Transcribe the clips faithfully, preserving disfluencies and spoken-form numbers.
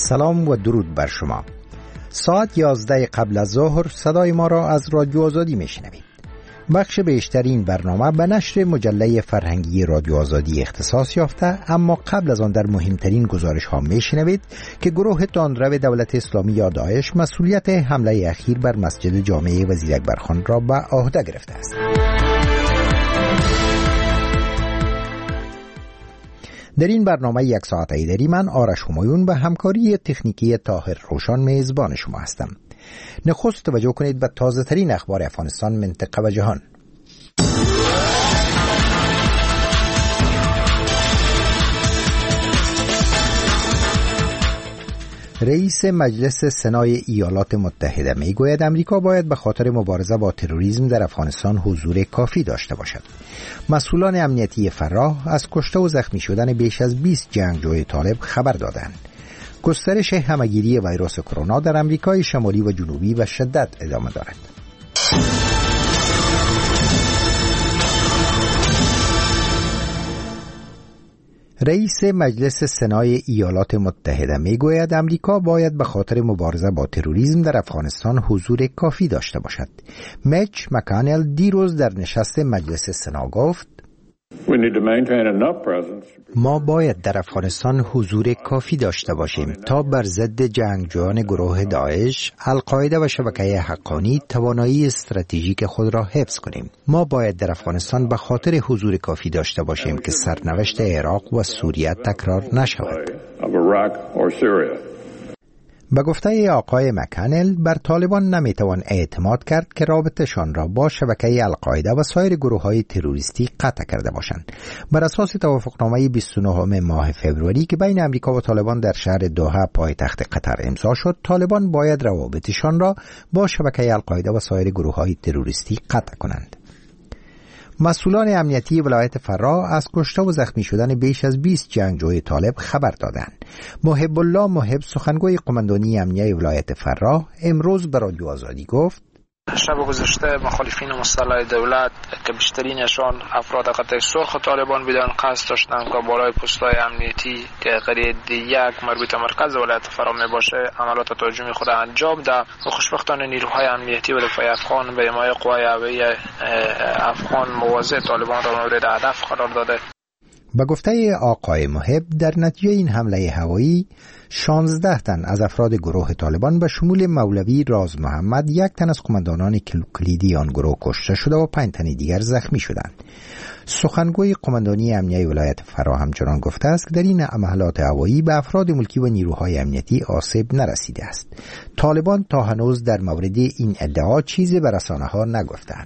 سلام و درود بر شما. ساعت یازده قبل از ظهر صدای ما را از رادیو آزادی میشنوید. بخش بیشتر این برنامه به نشر مجله فرهنگی رادیو آزادی اختصاص یافته، اما قبل از آن در مهمترین گزارش ها میشنوید که گروه تندرو دولت اسلامی یا داعش مسئولیت حمله اخیر بر مسجد جامع وزیر اکبر خان را به عهده گرفته است. در این برنامه یک ساعت ایدری من آرش همایون به همکاری تکنیکی طاهر روشان میزبان شما هستم. نخست توجه کنید به تازه ترین اخبار افغانستان، منطقه و جهان. رئیس مجلس سنای ایالات متحده میگوید امریکا باید به خاطر مبارزه با تروریسم در افغانستان حضور کافی داشته باشد. مسئولان امنیتی فراه از کشته و زخمی شدن بیش از بیست جنگجوی طالب خبر دادند. گسترش همهگیری ویروس کرونا در امریکای شمالی و جنوبی به شدت ادامه دارد. رئیس مجلس سنای ایالات متحده میگوید امریکا باید به خاطر مبارزه با تروریسم در افغانستان حضور کافی داشته باشد. میچ مکانل دیروز در نشست مجلس سنا گفت: ما باید در افغانستان حضور کافی داشته باشیم تا بر ضد جنگجویان گروه داعش، القاعده و شبکه حقانی توانایی استراتژیک خود را حفظ کنیم. ما باید در افغانستان به خاطر حضور کافی داشته باشیم که سرنوشت عراق و سوریه تکرار نشود. به گفته آقای مکانل، بر طالبان نمیتوان اعتماد کرد که رابطه‌شان را با شبکه القاعده و سایر گروه‌های تروریستی قطع کرده باشند. بر اساس توافقنامه بیست و نه ماه فوریه که بین امریکا و طالبان در شهر دوحه پایتخت قطر امضا شد، طالبان باید روابطشان را با شبکه القاعده و سایر گروه‌های تروریستی قطع کنند. مسئولان امنیتی ولایت فراه از کشته و زخمی شدن بیش از بیست جنگجوی طالب خبر دادند. محب الله محب، سخنگوی قماندانی امنیتی ولایت فراه، امروز به رادیو آزادی گفت: شب گذشته مخالفین مسلح دولت که بیشترینشان افراد قطع سرخ طالبان بودن قصد داشتند که بالای پست‌های امنیتی که قریب یک مربوط مرکز ولایت فراه می باشه عملیات تهاجمی خود انجام ده و خوشبختانه نیروهای امنیتی و دفاع افغان به حمایت قوای هوایی افغان مواضع طالبان را مورد هدف قرار داده. به گفته آقای محب، در نتیجه این حمله هوایی شانزده تن از افراد گروه طالبان به شمول مولوی راز محمد، یک تن از قماندانان کلیدی آن گروه کشته شده و پنج تن دیگر زخمی شدند. سخنگوی قماندانی امنیتی ولایت فراه همچنان گفته است که در این حملات هوایی به افراد ملکی و نیروهای امنیتی آسیب نرسیده است. طالبان تا هنوز در مورد این ادعا چیزی به رسانه‌ها نگفتند.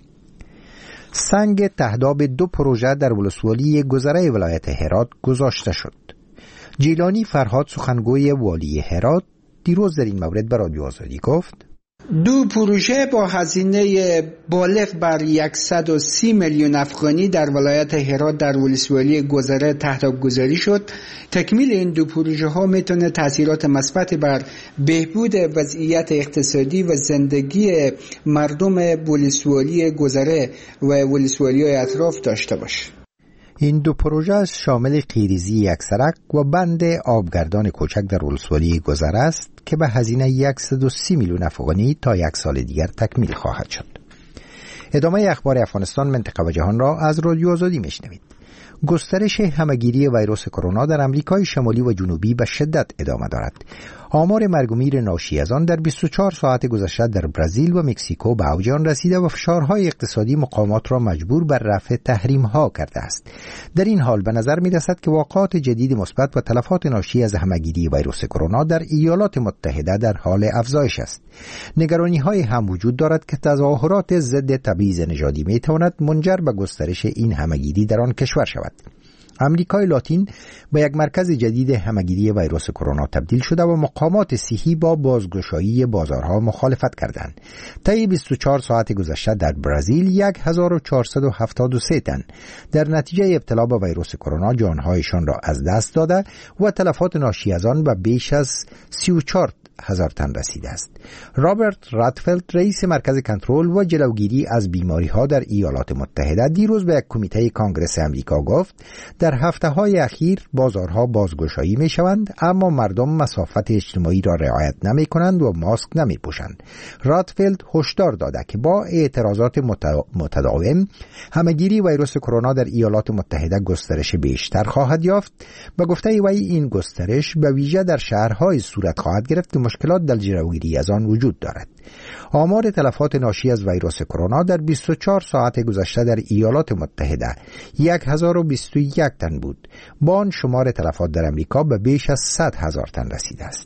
سنگ تهداب دو پروژه در ولسوالی گذره ولایت هرات گذاشته شد. جیلانی فرهاد، سخنگوی والی هرات، دیروز در این مورد به رادیو آزادی گفت: دو پروژه با هزینه بالغ بر صد و سی میلیون افغانی در ولایت هرات در ولسوالی گذره تهداب گذاری شد. تکمیل این دو پروژه ها میتونه تاثیرات مثبت بر بهبود وضعیت اقتصادی و زندگی مردم ولسوالی گذره و ولسوالی های اطراف داشته باشه. این دو پروژه شامل قیریزی یک سرک و بند آبگردان کوچک در ولسوالی گذره است که به هزینه صد و سی میلیون افغانی تا یک سال دیگر تکمیل خواهد شد. ادامه اخبار افغانستان، منطقه و جهان را از رادیو آزادی میشنوید. گسترش همهگیری ویروس کرونا در امریکای شمالی و جنوبی به شدت ادامه دارد. آمار مرگ و میر ناشی از آن در بیست و چهار ساعت گذشته در برزیل و مکزیکو به اوج آن رسیده و فشارهای اقتصادی مقامات را مجبور بر رفع تحریم‌ها کرده است. در این حال به نظر می‌رسد که واقعات جدید مثبت و تلفات ناشی از همهگیری ویروس کرونا در ایالات متحده در حال افزایش است. نگرانی‌های هم وجود دارد که تظاهرات ضد تبعیض نژادی می‌تواند منجر به گسترش این همهگیری در آن کشور شود. امریکای لاتین به یک مرکز جدید همهگیری ویروس کرونا تبدیل شده و مقامات صحی با بازگشایی بازارها مخالفت کردند. طی بیست و چهار ساعت گذشته در برزیل هزار و چهارصد و هفتاد و سه تن در نتیجه ابتلا به ویروس کرونا جانهایشان را از دست داده و تلفات ناشی از آن به بیش از سی و چهار هزار تن رسیده است. رابرت راتفلد رئیس مرکز کنترل و جلوگیری از بیماری‌ها در ایالات متحده دیروز به یک کمیته کانگرس امریکا گفت در هفته‌های اخیر بازارها بازگشایی می‌شوند اما مردم مسافت اجتماعی را رعایت نمی‌کنند و ماسک نمی‌پوشند. راتفلد هشدار داده که با اعتراضات متداوم همه‌گیری ویروس کرونا در ایالات متحده گسترش بیشتر خواهد یافت. به گفته وی این گسترش به ویژه در شهرهای صورت خواهد گرفت که مشکلات در جلوگیری از آن وجود دارد. آمار تلفات ناشی از ویروس کرونا در بیست و چهار ساعت گذشته در ایالات متحده هزار و بیست و یک تن بود. با آن شمار تلفات در امریکا به بیش از صد هزار تن رسیده است.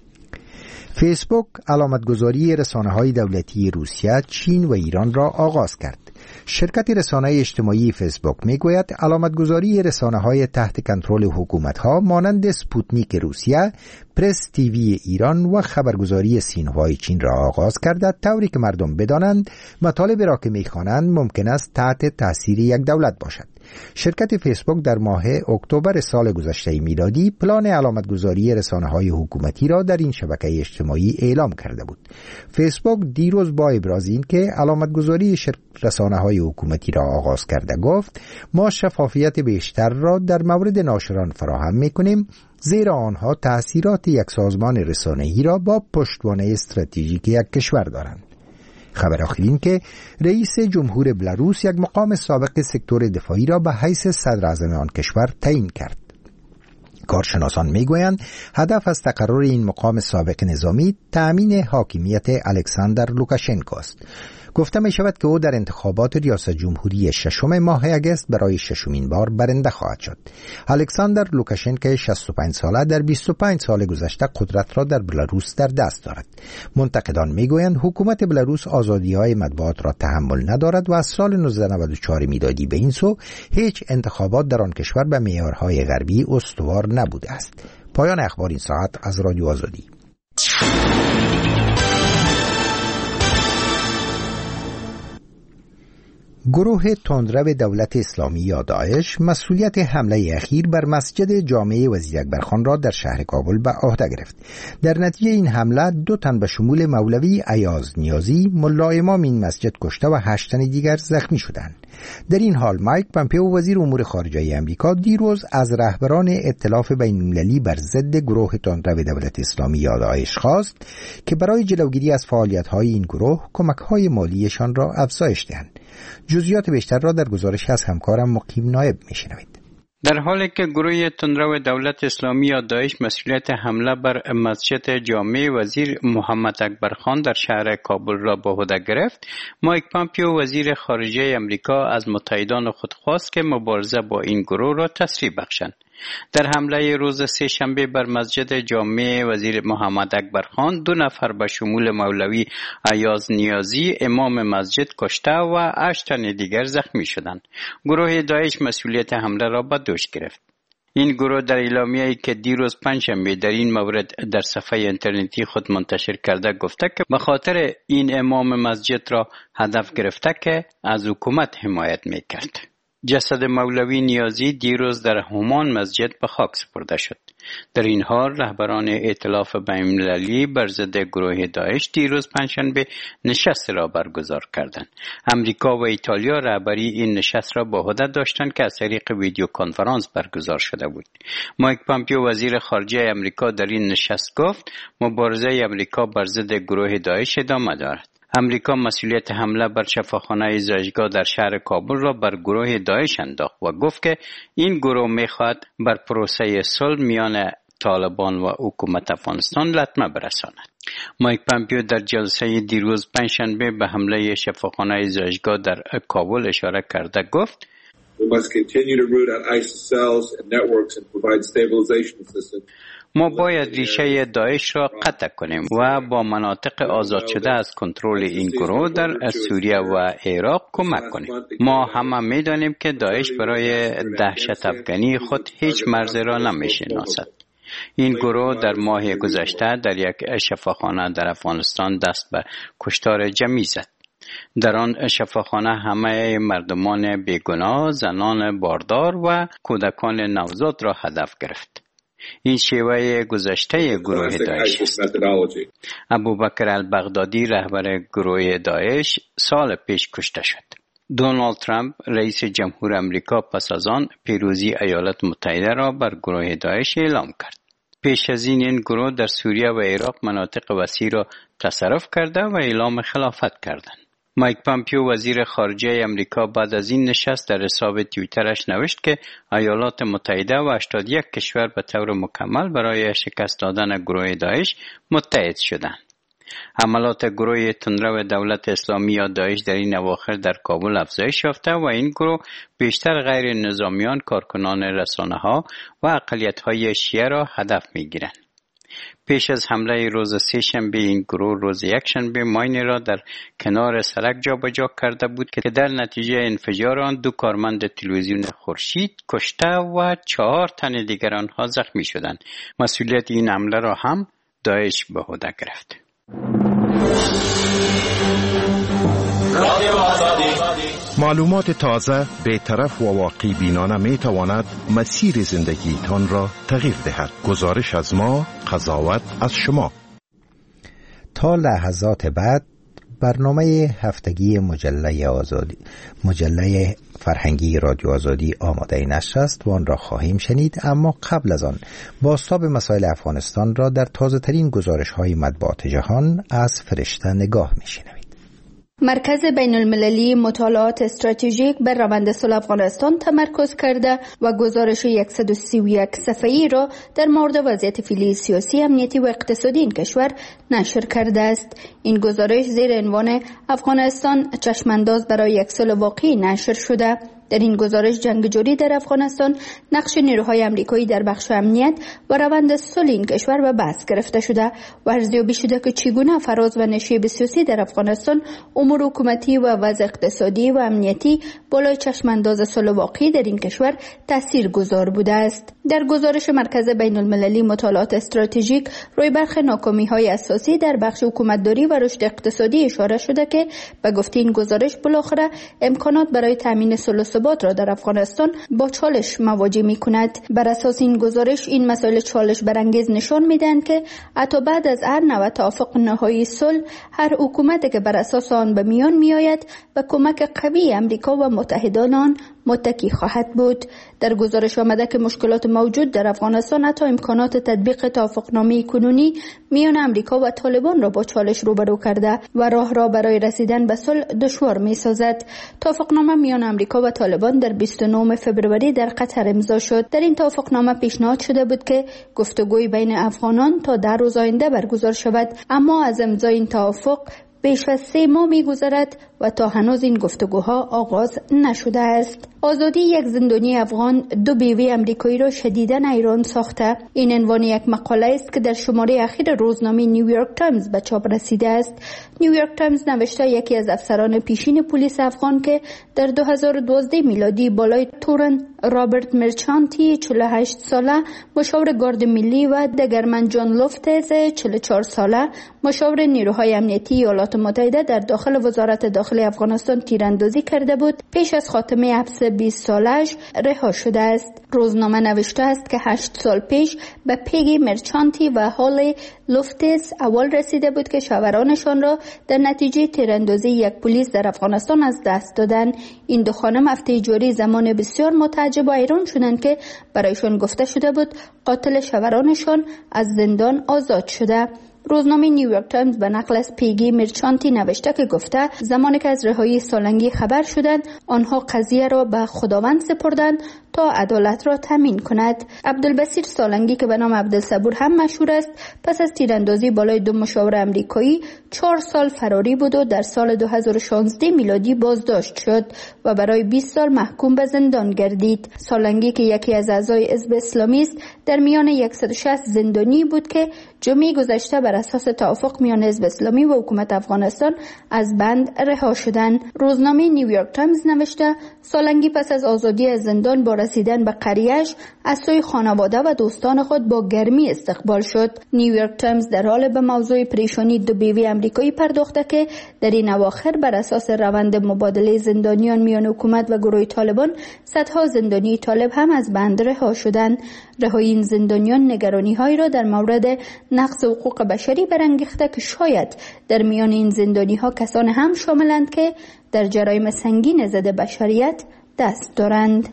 فیسبوک علامتگذاری رسانه‌های دولتی روسیه، چین و ایران را آغاز کرد. شرکت رسانه اجتماعی فیسبوک میگوید علامتگذاری رسانه‌های تحت کنترل حکومت‌ها مانند سپوتنیک روسیه، پرس تیوی ایران و خبرگزاری سینهوای چین را آغاز کرده، طوری که مردم بدانند مطالب را که می‌خوانند ممکن است تحت تأثیر یک دولت باشد. شرکت فیسبوک در ماه اکتبر سال گذشته میلادی پلان علامتگذاری رسانه‌های حکومتی را در این شبکه اجتماعی اعلام کرده بود. فیسبوک دیروز با ابراز این که علامتگذاری رسانه‌های حکومتی را آغاز کرده گفت ما شفافیت بیشتر را در مورد ناشران فراهم می‌کنیم، زیرا آنها تأثیرات یک سازمان رسانه‌ای را با پشتوانه استراتژیک یک کشور دارند. خبر آخر این که رئیس جمهور بلاروس یک مقام سابق سکتور دفاعی را به حیث صدر اعظم آن کشور تعیین کرد. کارشناسان میگویند هدف از تقرر این مقام سابق نظامی تأمین حاکمیت الکساندر لوکاشنکو است. گفته می شود که او در انتخابات ریاست جمهوری ششم ماه اگست برای ششمین بار برنده خواهد شد. الکساندر لوکاشنکو شصت و پنج ساله در بیست و پنج سال گذشته قدرت را در بلاروس در دست دارد. منتقدان میگویند حکومت بلاروس آزادی‌های مطبوعات را تحمل ندارد و از سال نوزده نود و چهار میلادی به این سو هیچ انتخابات در آن کشور به معیارهای غربی استوار نبوده است. پایان اخبار این ساعت از رادیو آزادی. گروه تندرو دولت اسلامی یا داعش مسئولیت حمله اخیر بر مسجد جامع وزیر اکبرخان را در شهر کابل به عهده گرفت. در نتیجه این حمله دو تن به شمول مولوی ایاز نیازی ملا امام این مسجد کشته و هشت تن دیگر زخمی شدند. در این حال مایک پامپئو وزیر امور خارجه آمریکا دیروز از رهبران ائتلاف بین‌المللی بر ضد گروه تندرو دولت اسلامی یا داعش خواست که برای جلوگیری از فعالیت‌های این گروه کمک‌های مالیشان را افزایش دهند. جزئیات بیشتر را در گزارش از همکارم مقیم نایب میشنوید. در حالی که گروه تندرو دولت اسلامی یا داعش مسئولیت حمله بر مسجد جامع وزیر محمد اکبرخان در شهر کابل را به عهده گرفت، مایک پامپئو وزیر خارجه آمریکا از متحدان خود خواست که مبارزه با این گروه را تسریع بخشند. در حمله روز سه شنبه بر مسجد جامع وزیر محمد اکبرخان دو نفر به شمول مولوی ایاز نیازی امام مسجد کشته و هشت تن دیگر زخمی شدند. گروه داعش مسئولیت حمله را به دوش گرفت. این گروه در اعلامیه‌ای که دیروز پنجشنبه در این مورد در صفحه اینترنتی خود منتشر کرده گفته که به خاطر این امام مسجد را هدف گرفته که از حکومت حمایت می‌کرد. جسد مولوی نیازی دیروز در همان مسجد به خاک سپرده شد. در این حال رهبران ائتلاف بین‌المللی بر ضد گروه داعش دیروز پنجشنبه نشست را برگزار کردند. امریکا و ایتالیا رهبری این نشست را به عهده داشتند که از طریق ویدیو کنفرانس برگزار شده بود. مایک پامپئو وزیر خارجه امریکا در این نشست گفت مبارزه امریکا بر ضد گروه داعش ادامه دارد. امریکا مسئولیت حمله بر شفاخانه زایشگاه در شهر کابل را بر گروه داعش انداخت و گفت که این گروه می‌خواهد بر پروسه صلح میان طالبان و حکومت افغانستان لطمه برساند. مایک پامپئو در جلسه دیروز پنجشنبه به حمله شفاخانه زایشگاه در کابل اشاره کرده گفت We must continue to root out ISIS cells and networks and provide stabilization assistance. ما باید ریشه داعش را قطع کنیم و با مناطق آزاد شده از کنترل این گروه در سوریه و عراق کمک کنیم. ما همه می‌دانیم که داعش برای دهشت افغانی خود هیچ مرزی را نمی‌شناسد. این گروه در ماه گذشته در یک شفاخانه در افغانستان دست به کشتار جمعی زد. در آن شفاخانه همه مردمان بیگناه، زنان باردار و کودکان نوزاد را هدف گرفت. این شیوه گذشته گروه داعش است. ابوبکر البغدادی رهبر گروه داعش سال پیش کشته شد. دونالد ترامپ رئیس جمهور امریکا پس از آن پیروزی ایالات متحده را بر گروه داعش اعلام کرد. پیش از این این گروه در سوریه و عراق مناطق وسیع را تصرف کرده و اعلام خلافت کردند. مایک پامپیو وزیر خارجه امریکا بعد از این نشست در حساب توییترش نوشت که ایالات متحده و هشتاد و یک کشور به طور مکمل برای شکست دادن گروه داعش متحد شدند. حملات گروه تندرو دولت اسلامی یا داعش در این اواخر در کابل افزایش یافته و این گروه بیشتر غیر نظامیان، کارکنان رسانه‌ها و اقلیت‌های شیعه را هدف می‌گیرند. پیش از حمله روز سه شنبه این گروه روز یک شنبه ماین را در کنار سرک جابجا کرده بود که در نتیجه انفجار آن دو کارمند تلویزیون خورشید کشته و چهار تن دیگر آنها زخمی شدند. مسئولیت این حمله را هم داعش به عهده گرفت. معلومات تازه، بی‌طرف و واقعی بینانه می تواند مسیر زندگی تان را تغییر دهد. گزارش از ما، قضاوت از شما. تا لحظات بعد برنامه هفتگی مجله آزادی مجله فرهنگی رادیو آزادی آماده نشر است و آن را خواهیم شنید، اما قبل از آن بازتاب مسائل افغانستان را در تازه ترین گزارش های مطبوعات جهان از فرشته نگاه می شنوید. مرکز بین المللی مطالعات استراتژیک بر روند صلح افغانستان تمرکز کرده و گزارش صد و سی و یک صفحه‌ای را در مورد وضعیت فعلی سیاسی، امنیتی و اقتصادی این کشور نشر کرده است. این گزارش زیر عنوان افغانستان چشمانداز برای یک صلح واقعی نشر شده. در این گزارش جنگ جاری در افغانستان، نقش نیروهای آمریکایی در بخش امنیت و روند صلح این کشور به بحث گرفته شده و ارزیابی شده که چگونه فراز و نشیب سیاسی در افغانستان، امور حکومتی و وضع اقتصادی و امنیتی بالای چشمانداز صلح واقعی در این کشور تاثیرگذار بوده است. در گزارش مرکز بین المللی مطالعات استراتژیک روی برخی ناکامی‌های اساسی در بخش حکومتداری و رشد اقتصادی اشاره شده که به گفته این گزارش بالاخره امکانات برای تامین صلح ثبات را در افغانستان با چالش مواجه می کند. بر اساس این گزارش این مسائل چالش برانگیز نشان میدهند که حتی بعد از هر نوع توافق نهایی صلح، هر حکومتی که بر اساس آن به میان می آید به کمک قوی امریکا و متحدان آن متکی خواهد بود. در گزارش آمده که مشکلات موجود در افغانستان حتی امکانات تطبیق توافقنامه کنونی میان امریکا و طالبان را با چالش روبرو کرده و راه را برای رسیدن به صلح دشوار می سازد. توافقنامه میان امریکا و طالبان در بیست و نهم فوریه در قطر امضا شد. در این توافقنامه پیشنهاد شده بود که گفتگوی بین افغانان تا در روز آینده برگزار شود، اما از امضای این توافق بیش از سه ماه می‌گذرد و تا هنوز این گفتگوها آغاز نشده است. آزادی یک زندانی افغان دو بیوه امریکایی را شدیداً حیران ساخته. این عنوان یک مقاله است که در شماره اخیر روزنامه نیویورک تایمز به چاپ رسیده است. نیویورک تایمز نوشته یکی از افسران پیشین پلیس افغان که در دو هزار و دوازده میلادی بالای تورن رابرت مرچانتی چهل و هشت ساله، مشاور گارد ملی و دگرمن جان لوفتز چهل و چهار ساله، مشاور نیروهای امنیتی ایالات متحده در داخل وزارت داخلی افغانستان تیراندازی کرده بود، پیش از خاتمه حبس بیست سالش رها شده است. روزنامه نوشته است که هشت سال پیش به پیگی مرچانتی و هال لوفتز اول رسیده بود که شاورانشان را در نتیجه تیراندازی یک پلیس در افغانستان از دست دادن. این دو خانم هفته جاری زمان بسیار متعجب و حیران شدند که برایشان گفته شده بود قاتل شاورانشان از زندان آزاد شده. روزنامه نیویورک تایمز به نقل از پیگی مرچانتی نوشته که گفته زمانی که از رهایی سالنگی خبر شدند، آنها قضیه را به خداوند سپردند تا عدالت را تامین کند. عبدالبصیر سالنگی که به نام عبدالصبور هم مشهور است، پس از تیراندازی بالای دو مشاور امریکایی چهار سال فراری بود و در سال دو هزار و شانزده میلادی بازداشت شد و برای بیست سال محکوم به زندان گردید. سالنگی که یکی از اعضای حزب اسلامی است، در میان صد و شصت زندانی بود که جمعه گذشته بر اساس توافق میان حزب اسلامی و حکومت افغانستان از بند رها شدند. روزنامه نیویورک تایمز نوشته سالنگی پس از آزادی از زندان با رسیدن به قریه‌اش از سوی خانواده و دوستان خود با گرمی استقبال شد. نیویورک تایمز در حال به موضوع پریشانی دو بیوی امریکایی پرداخته که در این اواخر بر اساس روند مبادله زندانیان میان حکومت و گروه طالبان صدها زندانی طالب هم از بند رها شدند. رهایی این زندانیان نگرانی‌هایی را در مورد نقض حقوق بشری برانگیخته که شاید در میان این زندانی‌ها کسان هم شاملند که در جرایم سنگین ضد بشریت دست دارند.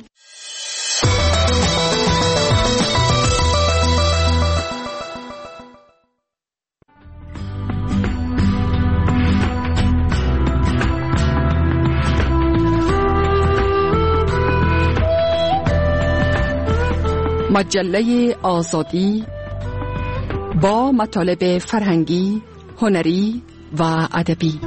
مجله آزادی با مطالب فرهنگی، هنری و ادبی.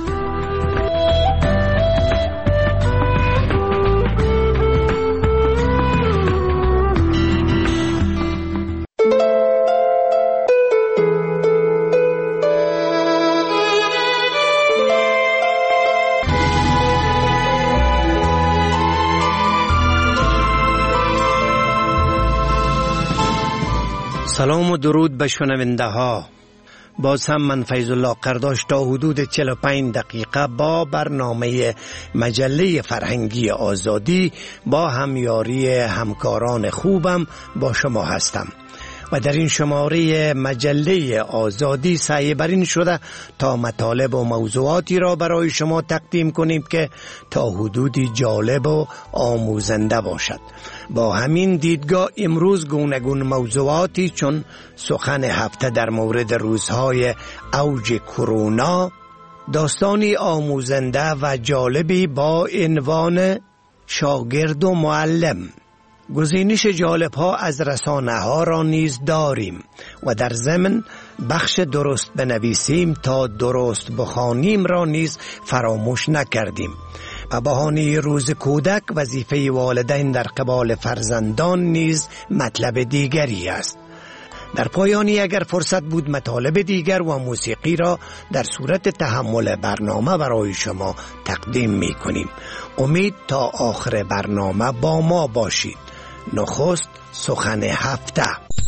سلام و درود به شنونده ها. باز هم من فیض الله قرداش تا حدود چهل و پنج دقیقه با برنامه مجله فرهنگی آزادی با همیاری همکاران خوبم با شما هستم و در این شماره مجله آزادی سعی بر این شده تا مطالب و موضوعاتی را برای شما تقدیم کنیم که تا حدودی جالب و آموزنده باشد. با همین دیدگاه امروز گوناگون موضوعاتی چون سخن هفته در مورد روزهای اوج کرونا، داستانی آموزنده و جالبی با عنوان شاگرد و معلم، گزینش جالب ها از رسانه ها را نیز داریم و در ضمن بخش درست بنویسیم تا درست بخوانیم را نیز فراموش نکردیم. به بهانه روز کودک وظیفه والدین در قبال فرزندان نیز مطلب دیگری است. در پایانی اگر فرصت بود مطالب دیگر و موسیقی را در صورت تحمل برنامه برای شما تقدیم می کنیم. امید تا آخر برنامه با ما باشید. نخست سخن هفته.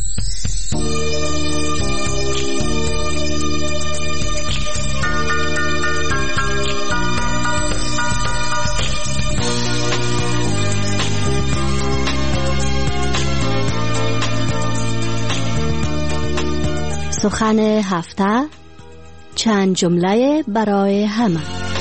سخن هفته، چند جمله برای همه.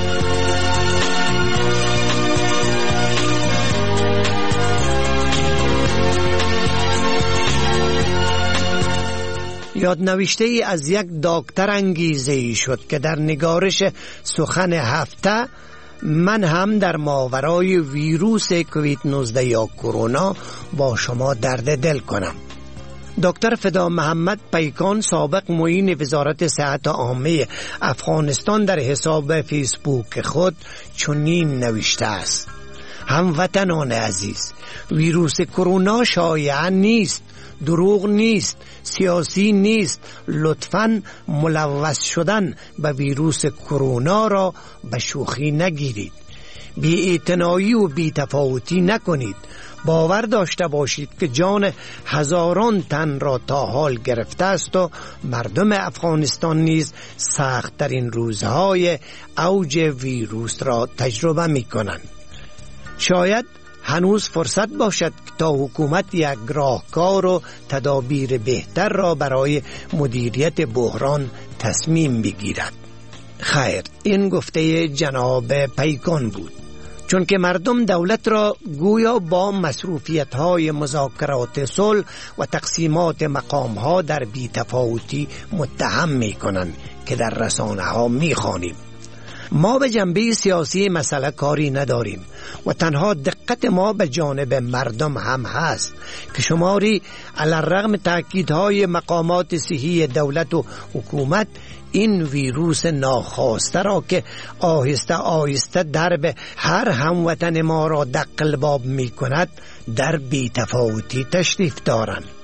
یادنوشته ای از یک دکتر انگیزه ای شد که در نگارش سخن هفته من هم در ماورای ویروس کووید نوزده یا کرونا با شما درد دل کنم. دکتر فدا محمد پیکان، سابق معین وزارت صحت عامه افغانستان، در حساب فیسبوک خود چنین نوشته است: هموطنان عزیز، ویروس کرونا شایع نیست، دروغ نیست، سیاسی نیست. لطفاً ملوث شدن به ویروس کرونا را به شوخی نگیرید. بی‌اعتنایی و بی‌تفاوتی نکنید. باور داشته باشید که جان هزاران تن را تا حال گرفته است و مردم افغانستان نیز سخت در این روزهای اوج ویروس را تجربه می کنند. شاید هنوز فرصت باشد تا حکومت یک راهکار و تدابیر بهتر را برای مدیریت بحران تصمیم بگیرد. خیر، این گفته جناب پیکان بود. چون که مردم دولت را گویا با مصروفیت‌های مذاکرات صلح و تقسیمات مقام‌ها در بی‌تفاوتی متهم می‌کنند که در رسانه‌ها می‌خوانیم. ما به جنبه سیاسی مسئله کاری نداریم و تنها دقت ما به جانب مردم هم هست که شماری علی‌الرغم تأکیدهای مقامات صحی دولت و حکومت این ویروس ناخواسته را که آهسته آهسته درب هر هموطن ما را دق الباب می کند در بی‌تفاوتی تشریف دارند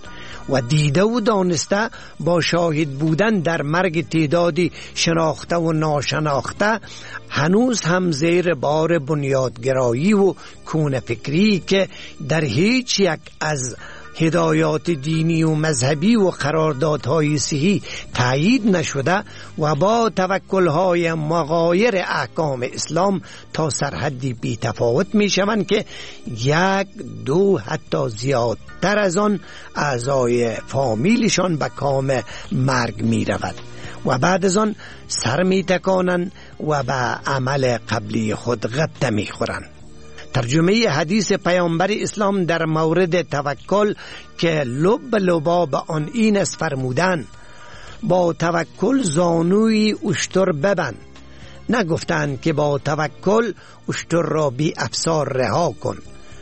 و دیده و دانسته با شاهد بودن در مرگ تعدادی شناخته و ناشناخته هنوز هم زیر بار بنیادگرایی و کونه فکری که در هیچ یک از هدایات دینی و مذهبی و قراردادهای صحیح تایید نشده و با توکلهای مغایر احکام اسلام تا سرحدی بی تفاوت می شوند که یک دو حتی زیادتر از آن اعضای فامیلشان به کام مرگ می رود و بعد از آن سر می تکانند و به عمل قبلی خود غته می خورند. ترجمه حدیث پیامبر اسلام در مورد توکل که لب لباب آن این است فرمودن: با توکل زانوی اشتر ببند، نگفتند که با توکل اشتر را بی افسار رها کن.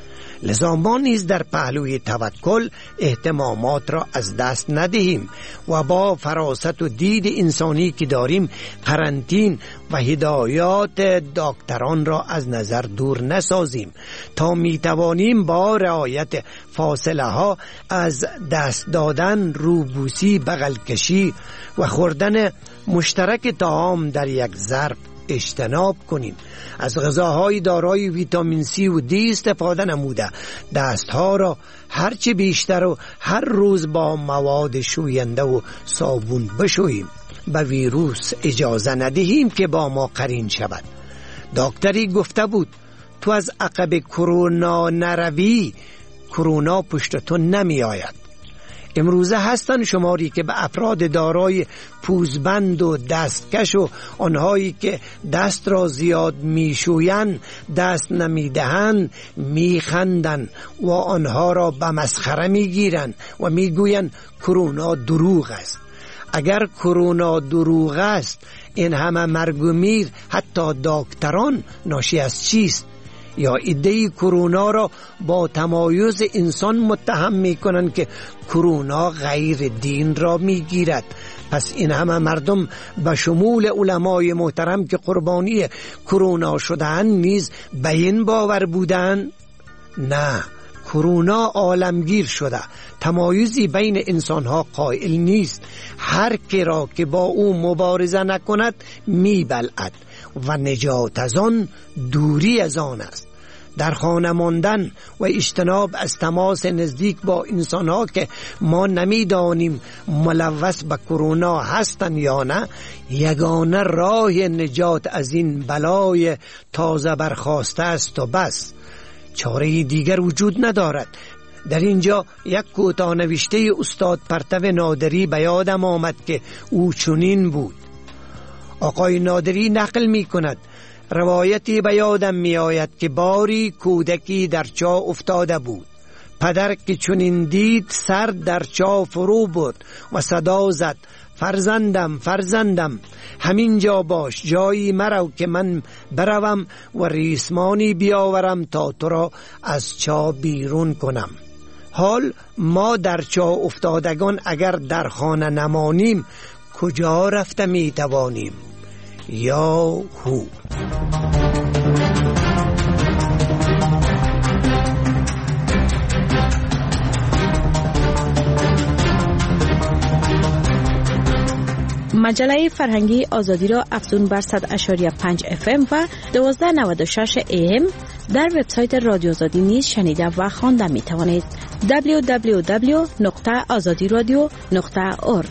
لذا ما نیز در پهلوی توکل اهتمامات را از دست ندهیم و با فراست و دید انسانی که داریم قرنطین و هدایات دکتران را از نظر دور نسازیم تا می توانیم با رعایت فاصله ها از دست دادن، روبوسی، بغل کشی و خوردن مشترک طعام در یک ظرف اجتناب کنیم. از غذاهای دارای ویتامین سی و دی استفاده نموده دستها را هرچه بیشتر و هر روز با مواد شوینده و صابون بشوییم. به ویروس اجازه ندهیم که با ما قرین شود. دکتری گفته بود تو از عقب کرونا نروی، کرونا پشت تو نمی آید. امروزه هستن شماری که به افراد دارای پوزبند و دستکش و آنهایی که دست را زیاد میشویند دست نمیدهند میخندند و آنها را به مسخره میگیرند و میگویند کرونا دروغ است. اگر کرونا دروغ است این همه مرگ و میر حتی دکتران ناشی از چیست؟ یا ایده کرونا را با تمایز انسان متهم می کنند که کرونا غیر دین را می گیرد. پس این همه مردم به شمول علمای محترم که قربانی کرونا شدن نیز به این باور بودند؟ نه، کرونا عالمگیر شده، تمایزی بین انسانها قائل نیست. هر کی را که با او مبارزه نکند می بلعد و نجات از آن دوری از آن است. در خانه ماندن و اجتناب از تماس نزدیک با انسانها که ما نمیدانیم ملوث به کرونا هستند یا نه یگانه راه نجات از این بلای تازه برخاسته است و بس. چاره دیگر وجود ندارد. در اینجا یک کوتاه نوشته استاد پرتو نادری به یادم آمد که او چنین بود. آقای نادری نقل می کند: روایتی به یادم می آید که باری کودکی در چاه افتاده بود. پدر که چنین دید سر در چاه فرو برد و صدا زد: فرزندم فرزندم همین جا باش، جایی مرو که من بروم و ریسمانی بیاورم تا تو را از چاه بیرون کنم. حال ما در چاه افتادگان اگر در خانه نمانیم کجا رفته می توانیم؟ یا هو. مجله فرهنگی آزادی را افزون بر صد اشاری پنج اف ام و دوازده نود و شش ای ام در وبسایت رادیو آزادی نیز شنیده و خوانده می توانید. دبلیو دبلیو دبلیو نقطه آزادی رادیو نقطه اورگ.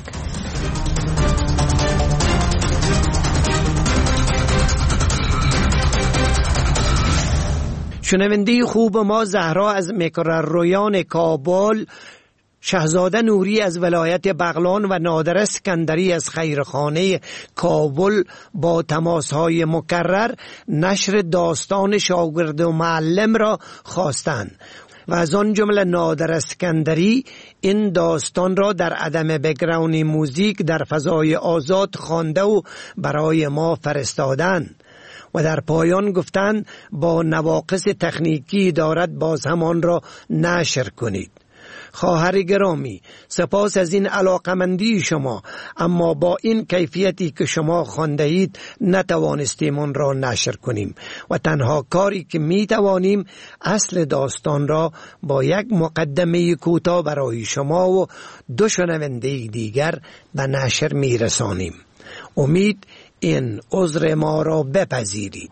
شنونده خوب ما، زهرا از مکرررویان کابل، شهزاده نوری از ولایت بغلان و نادر اسکندری از خیرخانه کابل با تماسهای مکرر نشر داستان شاگرد و معلم را خواستند و از آن جمله نادر اسکندری این داستان را در عدم بک‌گراند موزیک در فضای آزاد خوانده و برای ما فرستادند و در پایان گفتند با نواقص تکنیکی دارد باز همان را نشر کنید. خواهر گرامی، سپاس از این علاقمندی شما، اما با این کیفیتی که شما خوانده اید نتوانستیم آن را نشر کنیم و تنها کاری که می توانیم اصل داستان را با یک مقدمه کوتاه برای شما و دو شنونده دیگر به نشر می رسانیم. امید این عذر ما را بپذیرید.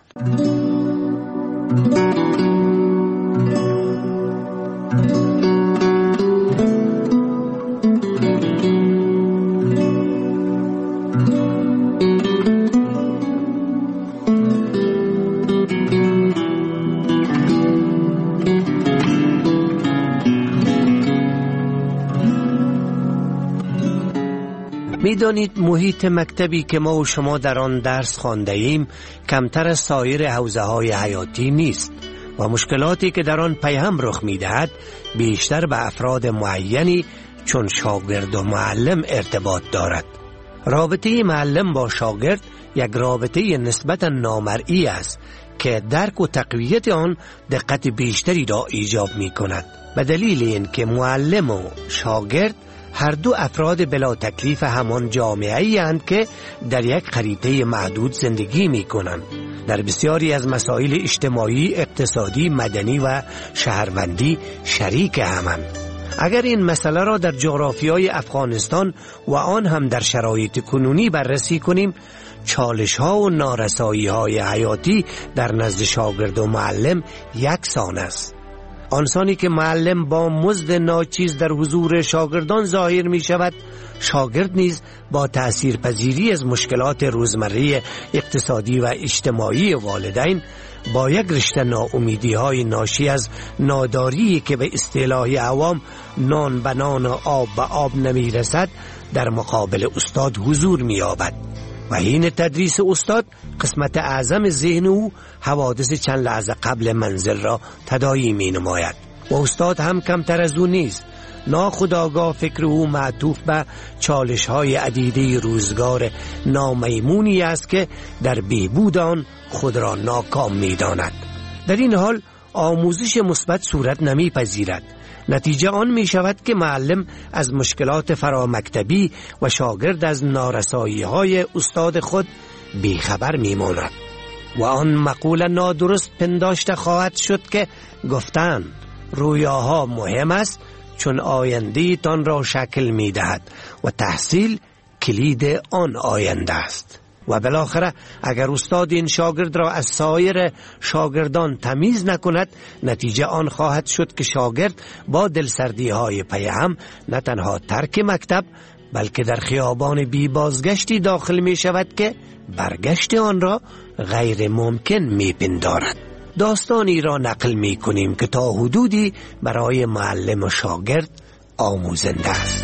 می‌دانید محیط مکتبی که ما و شما در آن درس خوانده ایم کمتر از سایر حوزه‌های حیاتی نیست و مشکلاتی که در آن پیهم رخ می‌دهد بیشتر به افراد معینی چون شاگرد و معلم ارتباط دارد. رابطه معلم با شاگرد یک رابطه نسبتاً نامرئی است که درک و تقویت آن دقت بیشتری را ایجاب می‌کند. به دلیل اینکه معلم و شاگرد هر دو افراد بلا تکلیف همان جامعه‌ای اند که در یک خریطه محدود زندگی می کنند. در بسیاری از مسائل اجتماعی، اقتصادی، مدنی و شهروندی شریک همند. اگر این مسئله را در جغرافیای افغانستان و آن هم در شرایط کنونی بررسی کنیم، چالش ها و نارسایی های حیاتی در نزد شاگرد و معلم یکسان است. آنسانی که معلم با مزد ناچیز در حضور شاگردان ظاهر می شود، شاگرد نیز با تأثیر پذیری از مشکلات روزمره اقتصادی و اجتماعی والدین با یک رشته ناامیدی های ناشی از ناداری که به اصطلاح عوام نان به نان و آب به آب نمی رسد در مقابل استاد حضور می یابد. و این تدریس استاد قسمت اعظم ذهن او حوادث چند لحظه قبل منزل را تداعی می نماید و استاد هم کمتر از او نیست. ناخودآگاه فکر او معطوف به چالش های عدیده روزگار نامیمونی است که در بهبود آن خود را ناکام می داند. در این حال آموزش مثبت صورت نمی پذیرد. نتیجه آن می شود که معلم از مشکلات فرامکتبی و شاگرد از نارسایی های استاد خود بیخبر می ماند و آن مقوله نادرست پنداشته خواهد شد که گفتند رویاها مهم است چون آینده تان را شکل می دهد و تحصیل کلید آن آینده است. و بالاخره اگر استاد این شاگرد را از سایر شاگردان تمیز نکند، نتیجه آن خواهد شد که شاگرد با دلسردی های پیهم نه تنها ترک مکتب بلکه در خیابان بی بازگشتی داخل می شود که برگشت آن را غیر ممکن می پندارد. داستانی را نقل می کنیم که تا حدودی برای معلم و شاگرد آموزنده است.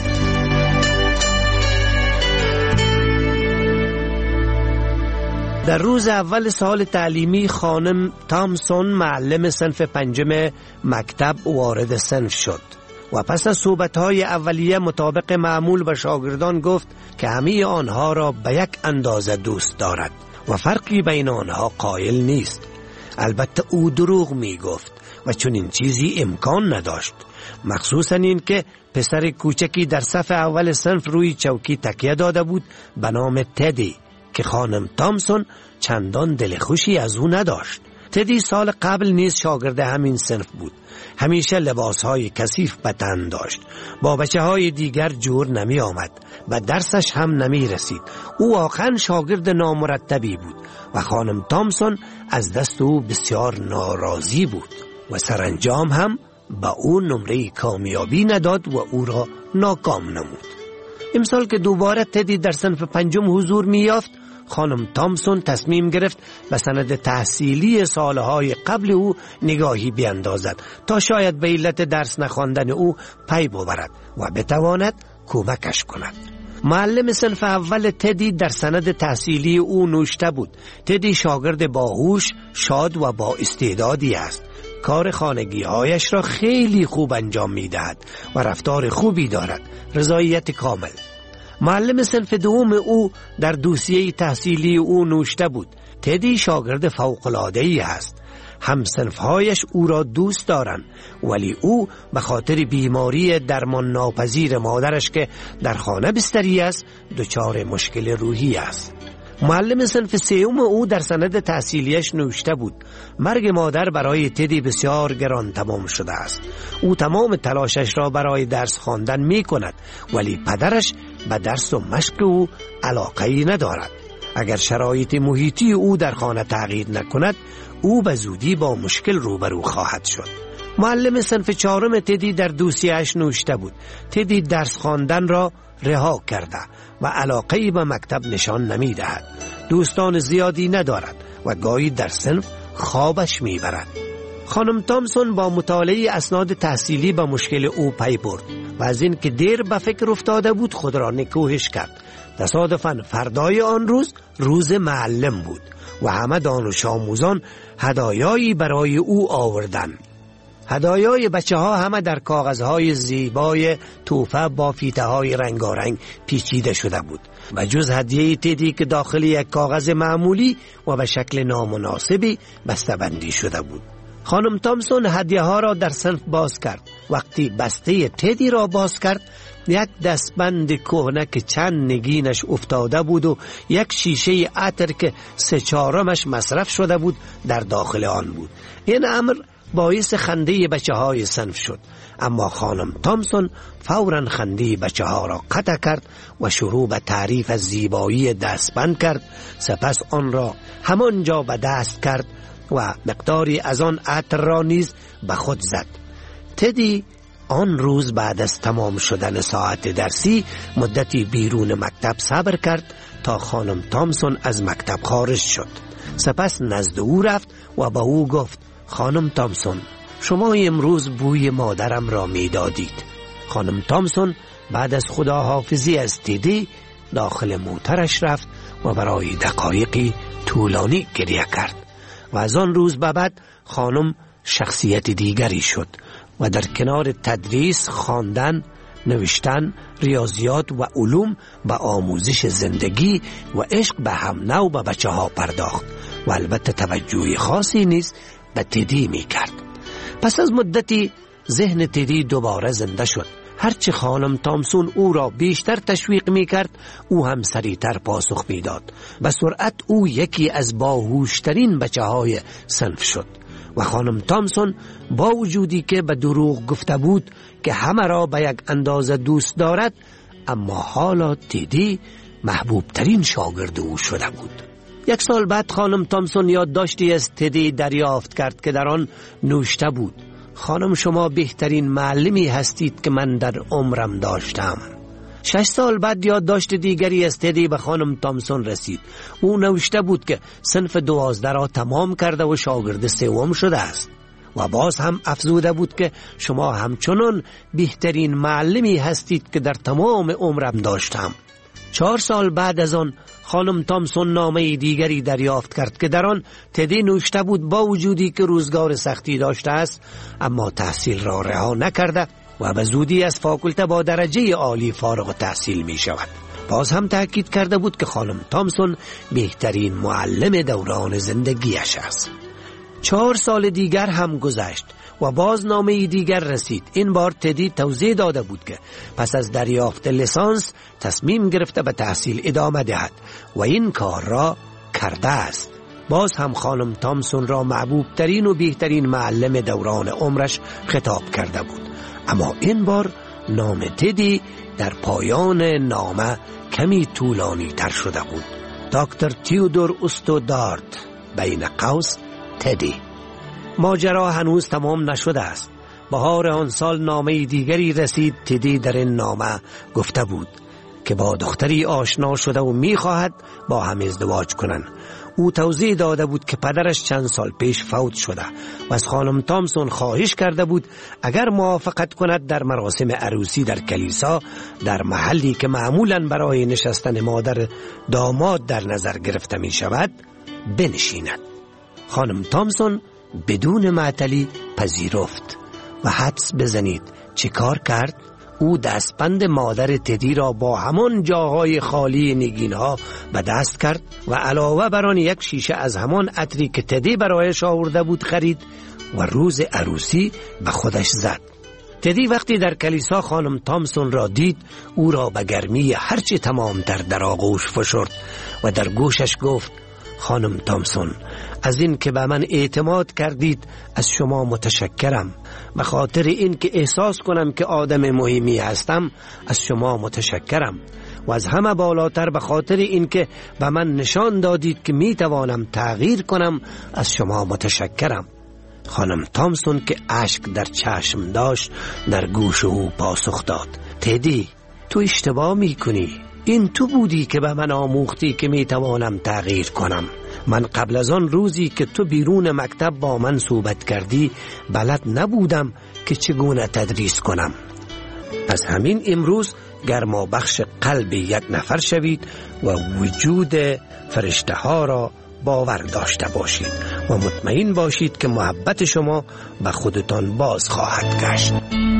در روز اول سال تعلیمی خانم تامسون معلم صنف پنجم مکتب وارد صنف شد و پس از صحبت‌های اولیه مطابق معمول به شاگردان گفت که همه آنها را به یک اندازه دوست دارد و فرقی بین آنها قائل نیست. البته او دروغ می گفت و چون این چیزی امکان نداشت، مخصوصاً این که پسر کوچکی در صف اول صنف روی چوکی تکیه داده بود به نام تدی که خانم تامسون چندان دلخوشی از او نداشت. تدی سال قبل نیز شاگرد همین صنف بود. همیشه لباسهای کثیف به تن داشت. با بچه‌های دیگر جور نمی آمد و درسش هم نمی رسید. او واقعا شاگرد نامرتبی بود و خانم تامسون از دست او بسیار ناراضی بود و سرانجام هم به او نمره کامیابی نداد و او را ناکام نمود. امسال که دوباره تدی در صنف پنجم حضور می یافت، خانم تامسون تصمیم گرفت به سند تحصیلی سالهای قبل او نگاهی بیندازد تا شاید به علت درس نخواندن او پی ببرد و بتواند کمکش کند. معلم صنف اول تدی در سند تحصیلی او نوشته بود تدی شاگرد باهوش، شاد و با استعدادی است. کار خانگی هایش را خیلی خوب انجام می دهد و رفتار خوبی دارد. رضایت کامل. معلم صنف دوم او در دوسیه تحصیلی او نوشته بود تدی شاگرد فوق‌العاده‌ای است. همسنفهایش او را دوست دارند، ولی او به خاطر بیماری درمان ناپذیر مادرش که در خانه بستری است دچار مشکل روحی است. معلم صنف سیوم او در سند تحصیلیش نوشته بود مرگ مادر برای تدی بسیار گران تمام شده است. او تمام تلاشش را برای درس خواندن می کند، ولی پدرش به درس و مشق او علاقه‌ای ندارد. اگر شرایط محیطی او در خانه تغییر نکند او به زودی با مشکل روبرو خواهد شد. معلم صنف چهارم تدی در دوسیه‌اش نوشته بود تدی درس خواندن را رها کرده و علاقه‌ای به مکتب نشان نمی دهد. دوستان زیادی ندارد و گاهی در صنف خوابش می برد. خانم تامسون با مطالعه اسناد تحصیلی به مشکل او پی برد و از این که دیر به فکر افتاده بود خود را نکوهش کرد. تصادفاً فردای آن روز روز معلم بود و همه دانش آموزان هدایایی برای او آوردند. هدایای بچه ها همه در کاغذهای زیبای توفه با فیته های رنگارنگ پیچیده شده بود و جز هدیه تدی که داخل یک کاغذ معمولی و به شکل نامناسبی بسته‌بندی شده بود. خانم تامسون هدیه ها را در صنف باز کرد. وقتی بسته تدی را باز کرد یک دستبند کهنه که چند نگینش افتاده بود و یک شیشه عطر که سه چهارمش مصرف شده بود در داخل آن بود. این امر باعث خنده بچه های صنف شد، اما خانم تامسون فوراً خنده بچه ها را قطع کرد و شروع به تعریف از زیبایی دستبند کرد. سپس آن را همانجا به دست کرد و مقداری از آن عطر را نیز به خود زد. تدی آن روز بعد از تمام شدن ساعت درسی مدتی بیرون مکتب صبر کرد تا خانم تامسون از مکتب خارج شد. سپس نزد او رفت و به او گفت خانم تامسون شما امروز بوی مادرم را می دادید. خانم تامسون بعد از خداحافظی از تدی داخل موترش رفت و برای دقایقی طولانی گریه کرد و از آن روز به بعد خانم شخصیت دیگری شد و در کنار تدریس، خواندن، نوشتن، ریاضیات و علوم به آموزش زندگی و عشق به هم نو به بچه ها پرداخت و البته توجه خاصی نیز به تدی می کرد. پس از مدتی ذهن تدی دوباره زنده شد. هرچه خانم تامسون او را بیشتر تشویق می کرد او هم سریعتر پاسخ می داد. به سرعت او یکی از باهوشترین بچه های صنف شد و خانم تامسون با وجودی که به دروغ گفته بود که همه را به یک اندازه دوست دارد، اما حالا تدی محبوب ترین شاگرد او شده بود. یک سال بعد خانم تامسون یادداشتی از تدی دریافت کرد که در آن نوشته بود خانم شما بهترین معلمی هستید که من در عمرم داشتم. شش سال بعد یادداشت دیگری از تدی به خانم تامسون رسید. او نوشته بود که صنف دوازده را تمام کرده و شاگرد سوم شده است و باز هم افزوده بود که شما همچنان بهترین معلمی هستید که در تمام عمرم داشتم. چهار سال بعد از آن خانم تامسون نامه دیگری دریافت کرد که در آن تدی نوشته بود با وجودی که روزگار سختی داشته است اما تحصیل را رها نکرده و به زودی از فاکولته با درجه عالی فارغ التحصیل می شود. باز هم تأکید کرده بود که خانم تامسون بهترین معلم دوران زندگیش است. چهار سال دیگر هم گذشت و باز نامه دیگر رسید. این بار تدی توضیح داده بود که پس از دریافت لیسانس تصمیم گرفته به تحصیل ادامه دهد و این کار را کرده است. باز هم خانم تامسون را محبوب ترین و بهترین معلم دوران عمرش خطاب کرده بود، اما این بار نام تدی در پایان نامه کمی طولانی تر شده بود. دکتر تیودور استودارد بین قوس تدی. ماجرا هنوز تمام نشده است. بهار آن سال نامه دیگری رسید. تدی در این نامه گفته بود که با دختری آشنا شده و می‌خواهد با هم ازدواج کنند. او توضیح داده بود که پدرش چند سال پیش فوت شده و از خانم تامسون خواهش کرده بود اگر موافقت کند در مراسم عروسی در کلیسا در محلی که معمولاً برای نشستن مادر داماد در نظر گرفته می شود بنشیند. خانم تامسون بدون معطلی پذیرفت و حدس بزنید چه کار کرد؟ او دستبند مادر تدی را با همان جاهای خالی نگین ها به دست کرد و علاوه بر آن یک شیشه از همان عطری که تدی برایش آورده بود خرید و روز عروسی به خودش زد. تدی وقتی در کلیسا خانم تامسون را دید، او را به گرمی هرچی تمامتر در آغوش فشرد و در گوشش گفت: خانم تامسون، از این که به من اعتماد کردید از شما متشکرم. به خاطر این که احساس کنم که آدم مهمی هستم از شما متشکرم و از همه بالاتر به خاطر این که به من نشان دادید که می توانم تغییر کنم از شما متشکرم. خانم تامسون که اشک در چشم داشت در گوش او پاسخ داد: تدی، تو اشتباه می کنی. این تو بودی که به من آموختی که می توانم تغییر کنم. من قبل از آن روزی که تو بیرون مکتب با من صحبت کردی بلد نبودم که چگونه تدریس کنم. پس همین امروز گرما بخش قلب یک نفر شوید و وجود فرشته ها را باور داشته باشید و مطمئن باشید که محبت شما به خودتان باز خواهد گشت.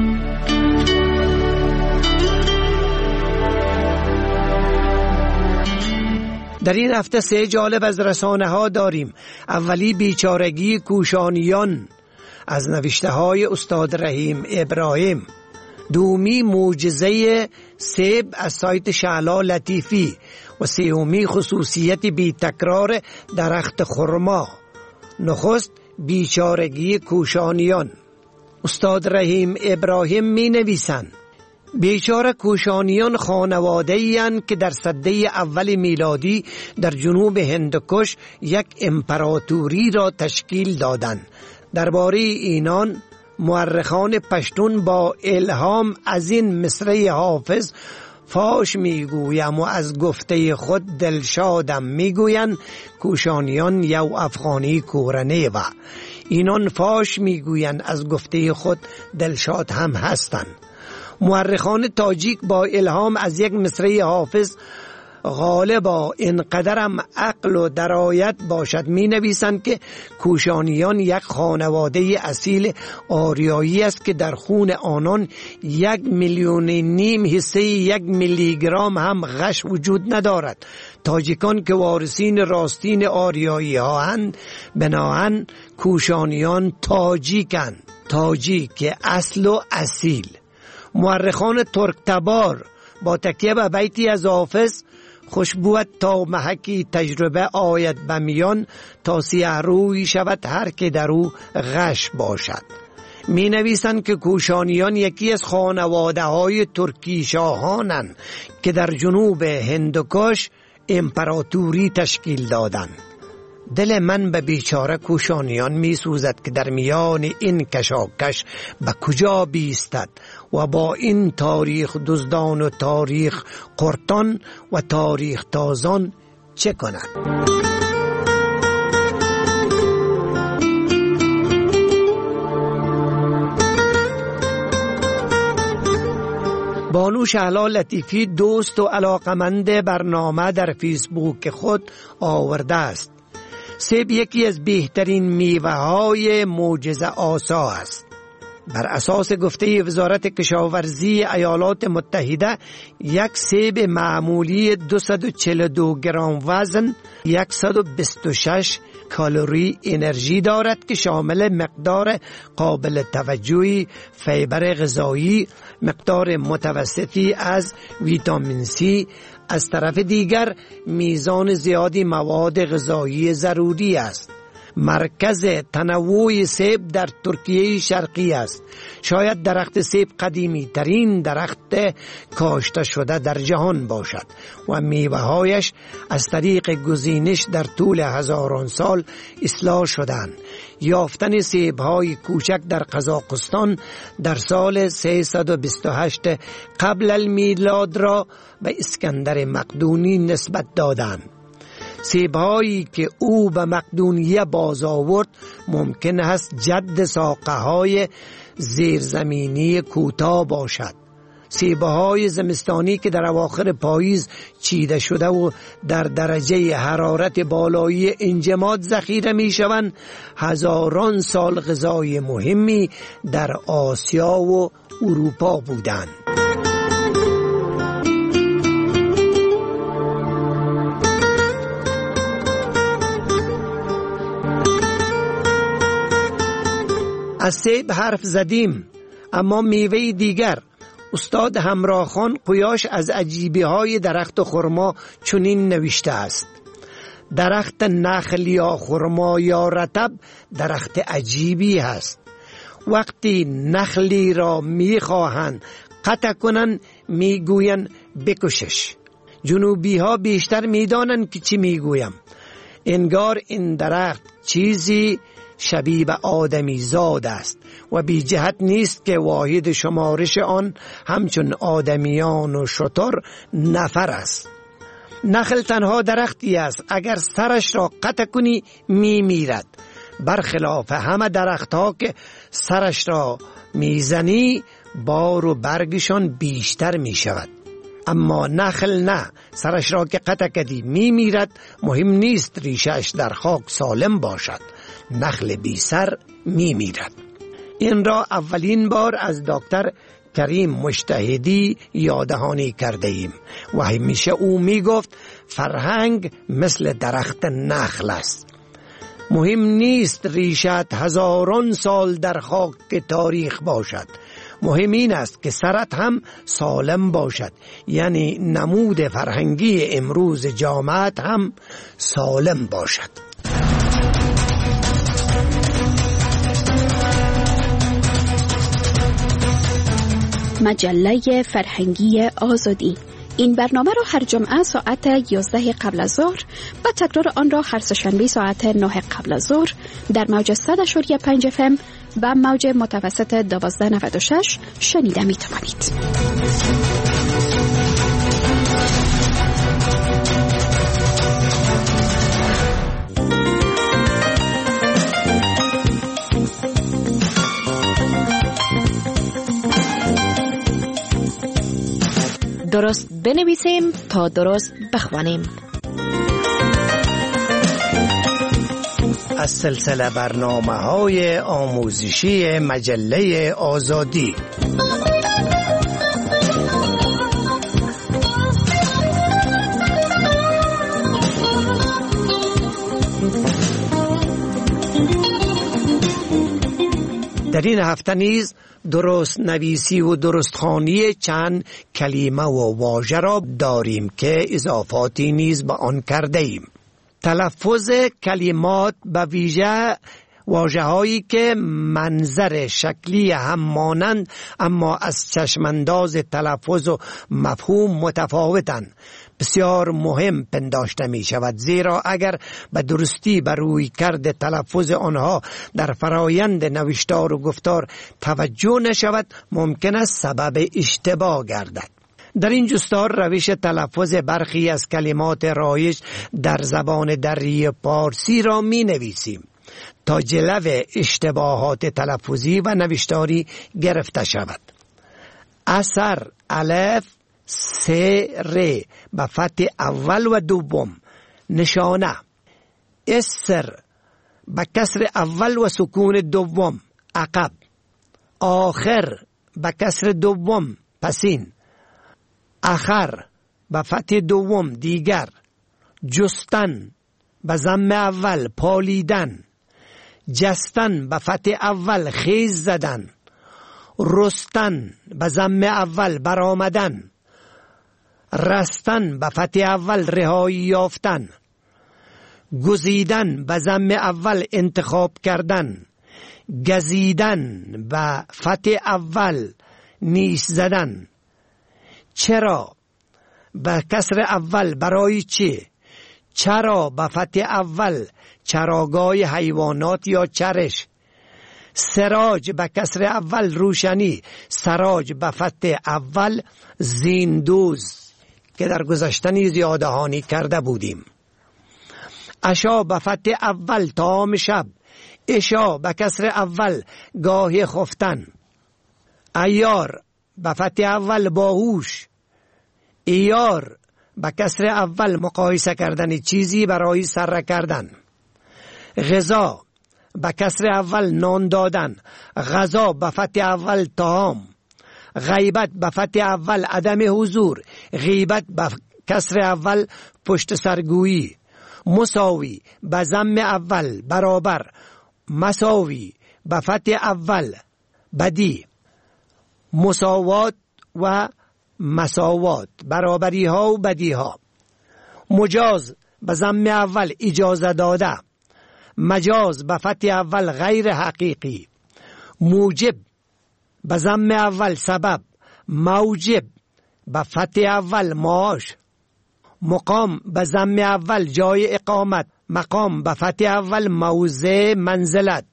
در این هفته سه جالب از رسانه ها داریم. اولی بیچارگی کوشانیان از نوشته های استاد رحیم ابراهیم. دومی معجزه سیب از سایت شعلا لطیفی و سومی خصوصیت بی تکرار درخت خرما. نخست بیچارگی کوشانیان. استاد رحیم ابراهیم می نویسند: بیچاره کوشانیان خانواده ایند که در سده اول میلادی در جنوب هندوکش یک امپراتوری را تشکیل دادند. درباره اینان مورخان پشتون با الهام از این مصرع حافظ فاش میگویم و از گفته خود دلشادم میگویند کوشانیان یو افغانی کورنه و اینان فاش میگویند از گفته خود دلشاد هم هستند. مورخان تاجیک با الهام از یک مصرع حافظ غالبا اینقدرم عقل و درایت باشد می نویسند که کوشانیان یک خانواده اصیل آریایی است که در خون آنان یک میلیون نیم حصه یک میلی گرم هم غش وجود ندارد. تاجیکان که وارثین راستین آریایی ها هستند بناهن کوشانیان تاجیکند. تاجیک اصل و اصیل. مورخان ترک تبار با تکیه به بیتی از حافظ خوشبوت تا محکی تجربه آید بمیان تا سیه روی شود هر که در او غش باشد. می نویسند که کوشانیان یکی از خانواده های ترکی شاهانند که در جنوب هندوکش امپراتوری تشکیل دادند. دل من به بیچاره کوشانیان می سوزد که در میان این کشاکش به کجا بیستد و با این تاریخ دزدان و تاریخ قرطان و تاریخ تازان چه کند. بانو شعلا لطیفی دوست و علاقمند برنامه در فیسبوک خود آورده است: سیب یکی از بهترین میوه های معجزه آسا است. بر اساس گفته وزارت کشاورزی ایالات متحده یک سیب معمولی دویست و چهل و دو گرم وزن صد و بیست و شش کالری انرژی دارد که شامل مقدار قابل توجهی فیبر غذایی، مقدار متوسطی از ویتامین سی، از طرف دیگر میزان زیادی مواد غذایی ضروری است. مرکز تنوع سیب در ترکیه شرقی است. شاید درخت سیب قدیمی ترین درخت کاشته شده در جهان باشد و میوه هایش از طریق گزینش در طول هزاران سال اصلاح شدند. یافتن سیب های کوچک در قزاقستان در سال سیصد و بیست و هشت قبل المیلاد را به اسکندر مقدونی نسبت دادند. سیب‌هایی که او به مقدونیه باز آورد ممکن است جد ساقه‌های زیرزمینی کوتاه باشد. سیب‌های زمستانی که در اواخر پاییز چیده شده و در درجه حرارت بالایی انجماد ذخیره می‌شوند هزاران سال غذای مهمی در آسیا و اروپا بودند. از سیب حرف زدیم، اما میوه دیگر. استاد همراه خان قیاش از عجیبی های درخت خرما چنین نوشته است: درخت نخل یا خرما یا رطب درخت عجیبی است. وقتی نخلی را میخواهند قطع کنن میگوین بکشش. جنوبی ها بیشتر میدانند که چی میگویم. انگار این درخت چیزی شبیه به آدمی زاد است و بی جهت نیست که واحد شمارش آن همچون آدمیان و شتر نفر است. نخل تنها درختی است اگر سرش را قطع کنی می میرد، برخلاف همه درخت ها که سرش را میزنی بار و برگشان بیشتر می شود. اما نخل نه، سرش را که قطع کردی می میرد. مهم نیست ریشش در خاک سالم باشد، نخل بی سر می میرد. این را اولین بار از دکتر کریم مجتهدی یاددهانی کرده ایم و همیشه او می گفت فرهنگ مثل درخت نخل است. مهم نیست ریشت هزاران سال در خاک تاریخ باشد، مهم این است که سرت هم سالم باشد، یعنی نمود فرهنگی امروز جامعت هم سالم باشد. مجله فرهنگی آزادی. این برنامه را هر جمعه ساعت یازده قبل از ظهر و تکرار آن را هر سه‌شنبه ساعت نه قبل از ظهر در موج صد و پنج اف ام و موج متوسط دوازده نود و شش شنیده می توانید. درست بنویسیم تا درست بخوانیم. از سلسله برنامه های آموزشی مجله آزادی. در این هفته نیز درست نویسی و درست خوانی چند کلمه و واژه را داریم که اضافاتی نیز به آن کرده ایم. تلفظ کلمات به ویژه واژه هایی که منظر شکلی هم مانند اما از چشمانداز تلفظ و مفهوم متفاوتند بسیار مهم پنداشته می شود، زیرا اگر به درستی بر روی کرده تلفظ آنها در فرایند نوشتار و گفتار توجه نشود ممکن است سبب اشتباه گردد. در این جستار روش تلفظ برخی از کلمات رایج در زبان دری پارسی را می نویسیم تا جلو اشتباهات تلفظی و نوشتاری گرفته شود. اثر الف سه ر به فتح اول و دوم. نشانه اسر به کسر اول و سکون دوم عقب. آخر به کسر دوم پسین. اخر به فتح دوم دیگر. جستن به ضم اول پالیدن. جستن به فتح اول خیز زدن. رستن به ضم اول برآمدن. رستن به فتح اول رهایی یافتن. گزیدن به ضم اول انتخاب کردن. گزیدن به فتح اول نیش زدن. چرا به کسر اول برای چه. چرا به فتح اول چراگاه حیوانات یا چرش. سراج به کسر اول روشنی. سراج به فتح اول زیندوز که در گذشته نیز یاددهانی کرده بودیم. عشا به فتح اول طعام شب. عشا به کسر اول گاهی خفتن. ایار به فتح اول باهوش. ایار به کسر اول مقایسه کردن چیزی برای سره کردن. غذا به کسر اول نان دادن. غذا به فتح اول طعام. غیبت به فتح اول عدم حضور. غیبت به کسر اول پشت سرگویی. مساوی به ضم اول برابر. مساوی به فتح اول بدی، مساوات و مساوات، برابری ها و بدی ها. مجاز به ضم اول اجازه داده، مجاز به فتح اول غیر حقیقی. موجب به ضم اول سبب، موجب به فتح اول معاش. مقام به ضم اول جای اقامت، مقام به فتح اول موضع منزلت.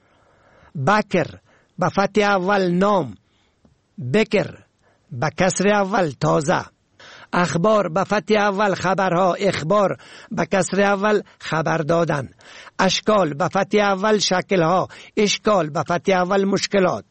بکر به فتح اول نام، بکر به کسر اول تازه. اخبار به فتح اول خبرها، اخبار به کسر اول خبر دادن. اشکال به فتح اول شکلها، اشکال به فتح اول مشکلات.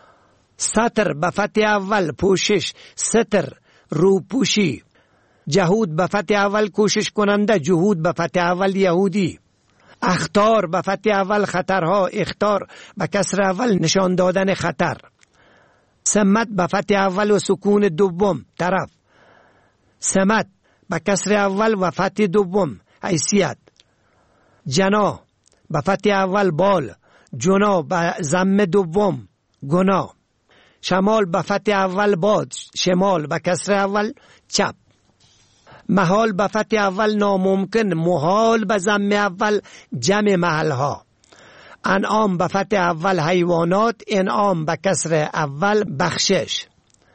ستر به فتح اول پوشش، ستر روپوشی. جهود به فتح اول کوشش کننده، جهود به فتح اول یهودی. اخطار به فتح اول خطرها، اخطار به کسر اول نشان دادن خطر. سمت به فتح اول و سکون دوم طرف. سمت به کسر اول و فتح دوم حیثیت. جنا به فتح اول بال، جنا به ضم دوم گناه. شمال به فتح اول باد، شمال به کسر اول چپ. محال به فتح اول ناممکن، محال به ضم اول جمع محلها. انعام به فتح اول حیوانات، انعام به کسر اول بخشش.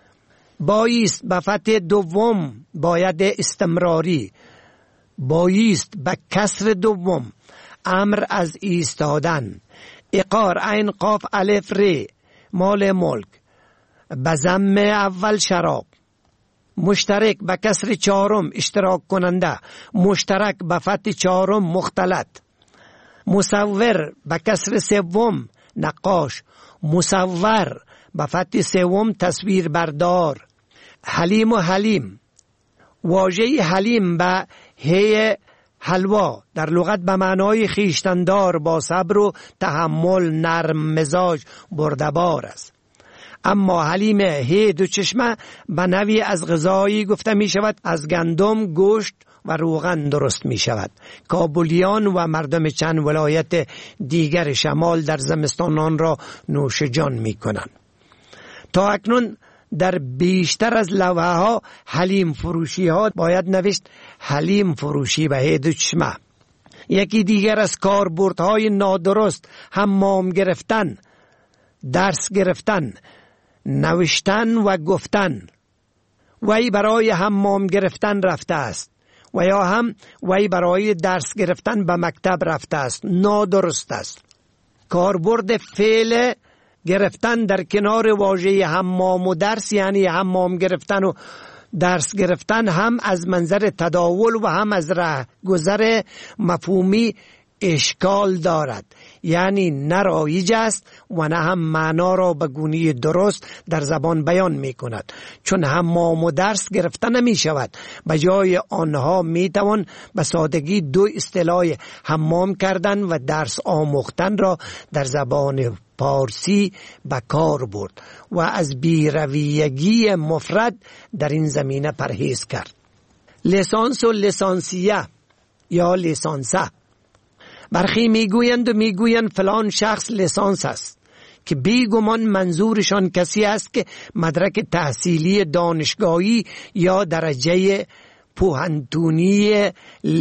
بایست به فتح دوم باید استمراری، بایست به کسر دوم امر از ایستادن. اقار عین قاف الف ر مال ملک، به ضم اول شراب. مشترک به کسر چهارم اشتراک کننده، مشترک به فتح چهارم مختلط. مصور به کسر سوم نقاش، مصور به فتح سوم تصویر بردار. حلیم و حلیم، واژه حلیم به هی حلوا در لغت به معنای خیشتندار، با صبر و تحمل، نرم مزاج، بردبار است. اما حلیم هی دو چشمه به نوی از غذایی گفته می شود، از گندم، گوشت و روغن درست می شود. کابلیان و مردم چند ولایت دیگر شمال در زمستان آن را نوش جان می کنند. تا اکنون در بیشتر از لوحه ها حلیم فروشی ها باید نوشت حلیم فروشی به هی دو چشمه. یکی دیگر از کاربردهای نادرست حمام گرفتن، درس گرفتن، نوشتن و گفتن. وی برای حمام گرفتن رفته است و یا هم وی برای درس گرفتن به مکتب رفته است، نادرست است. کاربرد فعل گرفتن در کنار واژه حمام و درس، یعنی حمام گرفتن و درس گرفتن، هم از منظر تداول و هم از رهگذر مفهومی اشکال دارد، یعنی نه رایج است و نه هم معنا را به گونه درست در زبان بیان می کند. چون حمام و درس گرفته نمی شود، به جای آنها می توان به سادگی دو اصطلاح حمام کردن و درس آموختن را در زبان پارسی به کار برد و از بیرویگی مفرد در این زمینه پرهیز کرد. لیسانس و لیسانسیه یا لیسانسه، برخی میگویند و میگویند فلان شخص لیسانس است، که بیگمان منظورشان کسی است که مدرک تحصیلی دانشگاهی یا درجه پوهنتونی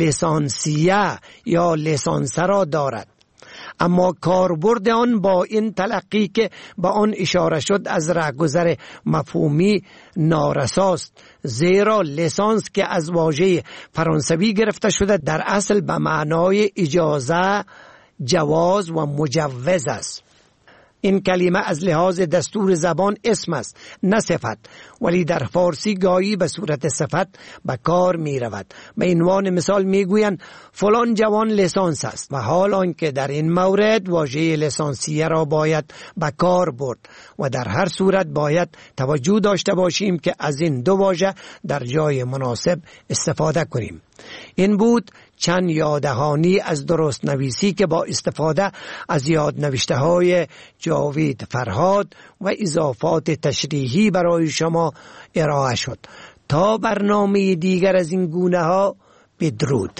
لیسانسیه یا لیسانسه را دارد. اما کاربرد آن با این تلقی که با آن اشاره شد از رهگذر مفهومی نارساست، زیرا لیسانس که از واژه فرانسوی گرفته شده در اصل به معنای اجازه، جواز و مجوز است. این کلمه از لحاظ دستور زبان اسم است نه صفت، ولی در فارسی گاهی به صورت صفت به کار می رود. به عنوان مثال می گویند فلان جوان لیسانس است، و حال آنکه در این مورد واژه لیسانسیه را باید به کار برد و در هر صورت باید توجه داشته باشیم که از این دو واژه در جای مناسب استفاده کنیم. این بود چند یاددهانی از درست نویسی که با استفاده از یاد نوشته های جاوید فرهاد و اضافات تشریحی برای شما ارائه شد. تا برنامه دیگر از این گونه ها، بدرود.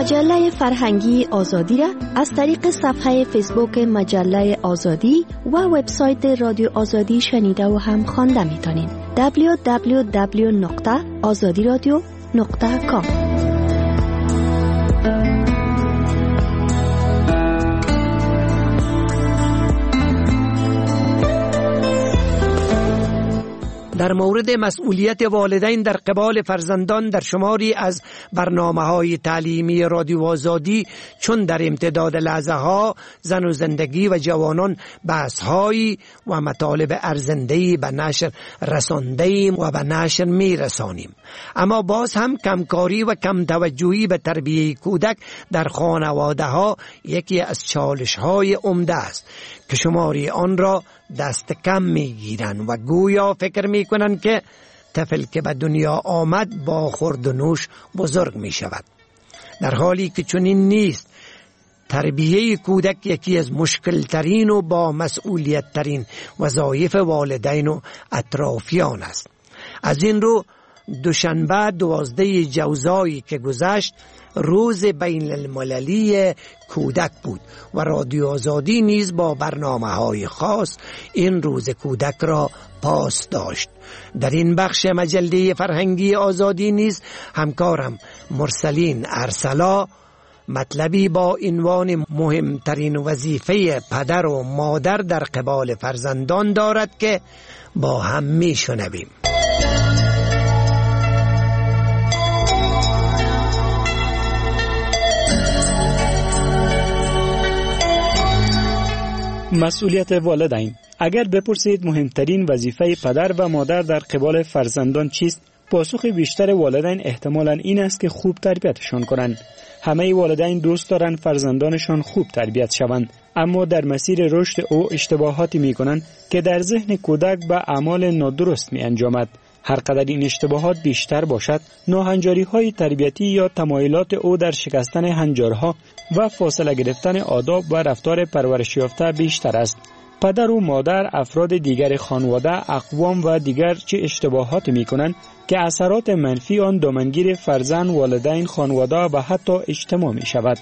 مجله فرهنگی آزادی را از طریق صفحه فیسبوک مجله آزادی و وبسایت رادیو آزادی شنیده و هم خوانده میتونین. دبلیو دبلیو دبلیو نقطه آزادی رادیو نقطه کام. در مورد مسئولیت والدین در قبال فرزندان در شماری از برنامه‌های تعلیمی رادیو آزادی چون در امتداد لحظه ها زن و زندگی و جوانان بحث‌هایی و مطالب ارزنده‌ای به نشر رسانده‌ایم و به نشر می‌رسانیم. اما باز هم کمکاری و کم توجهی به تربیت کودک در خانواده‌ها یکی از چالش‌های عمده است که شماری آن را دست کم میگیرن و گویا فکر میکنن که طفل که به دنیا آمد با خورد و نوش بزرگ می شود، در حالی که چنین نیست. تربیه کودک یکی از مشکل ترین و با مسئولیت ترین وظایف والدین و اطرافیان است. از این رو دوشنبه دوازده جوزایی که گذشت روز بین المللی کودک بود و رادیو آزادی نیز با برنامه‌های خاص این روز کودک را پاس داشت. در این بخش مجله فرهنگی آزادی نیز همکارم مرسلین ارسلا مطلبی با عنوان مهمترین وظیفه پدر و مادر در قبال فرزندان دارد که با هم میشنویم. مسئولیت والدین. اگر بپرسید مهمترین وظیفه پدر و مادر در قبال فرزندان چیست، پاسخ بیشتر والدین احتمالاً این است که خوب تربیتشان کنند. همه والدین دوست دارند فرزندانشان خوب تربیت شوند، اما در مسیر رشد او اشتباهاتی می کنند که در ذهن کودک به اعمال نادرست می انجامد. هر قدر این اشتباهات بیشتر باشد، ناهنجاری های تربیتی یا تمایلات او در شکستن هنجارها و فاصله گرفتن آداب و رفتار پرورش یافته بیشتر است. پدر و مادر، افراد دیگر خانواده، اقوام و دیگر چه اشتباهات می کنند که اثرات منفی آن دامنگیر فرزند، والدین، خانواده و حتی اجتماع می شود.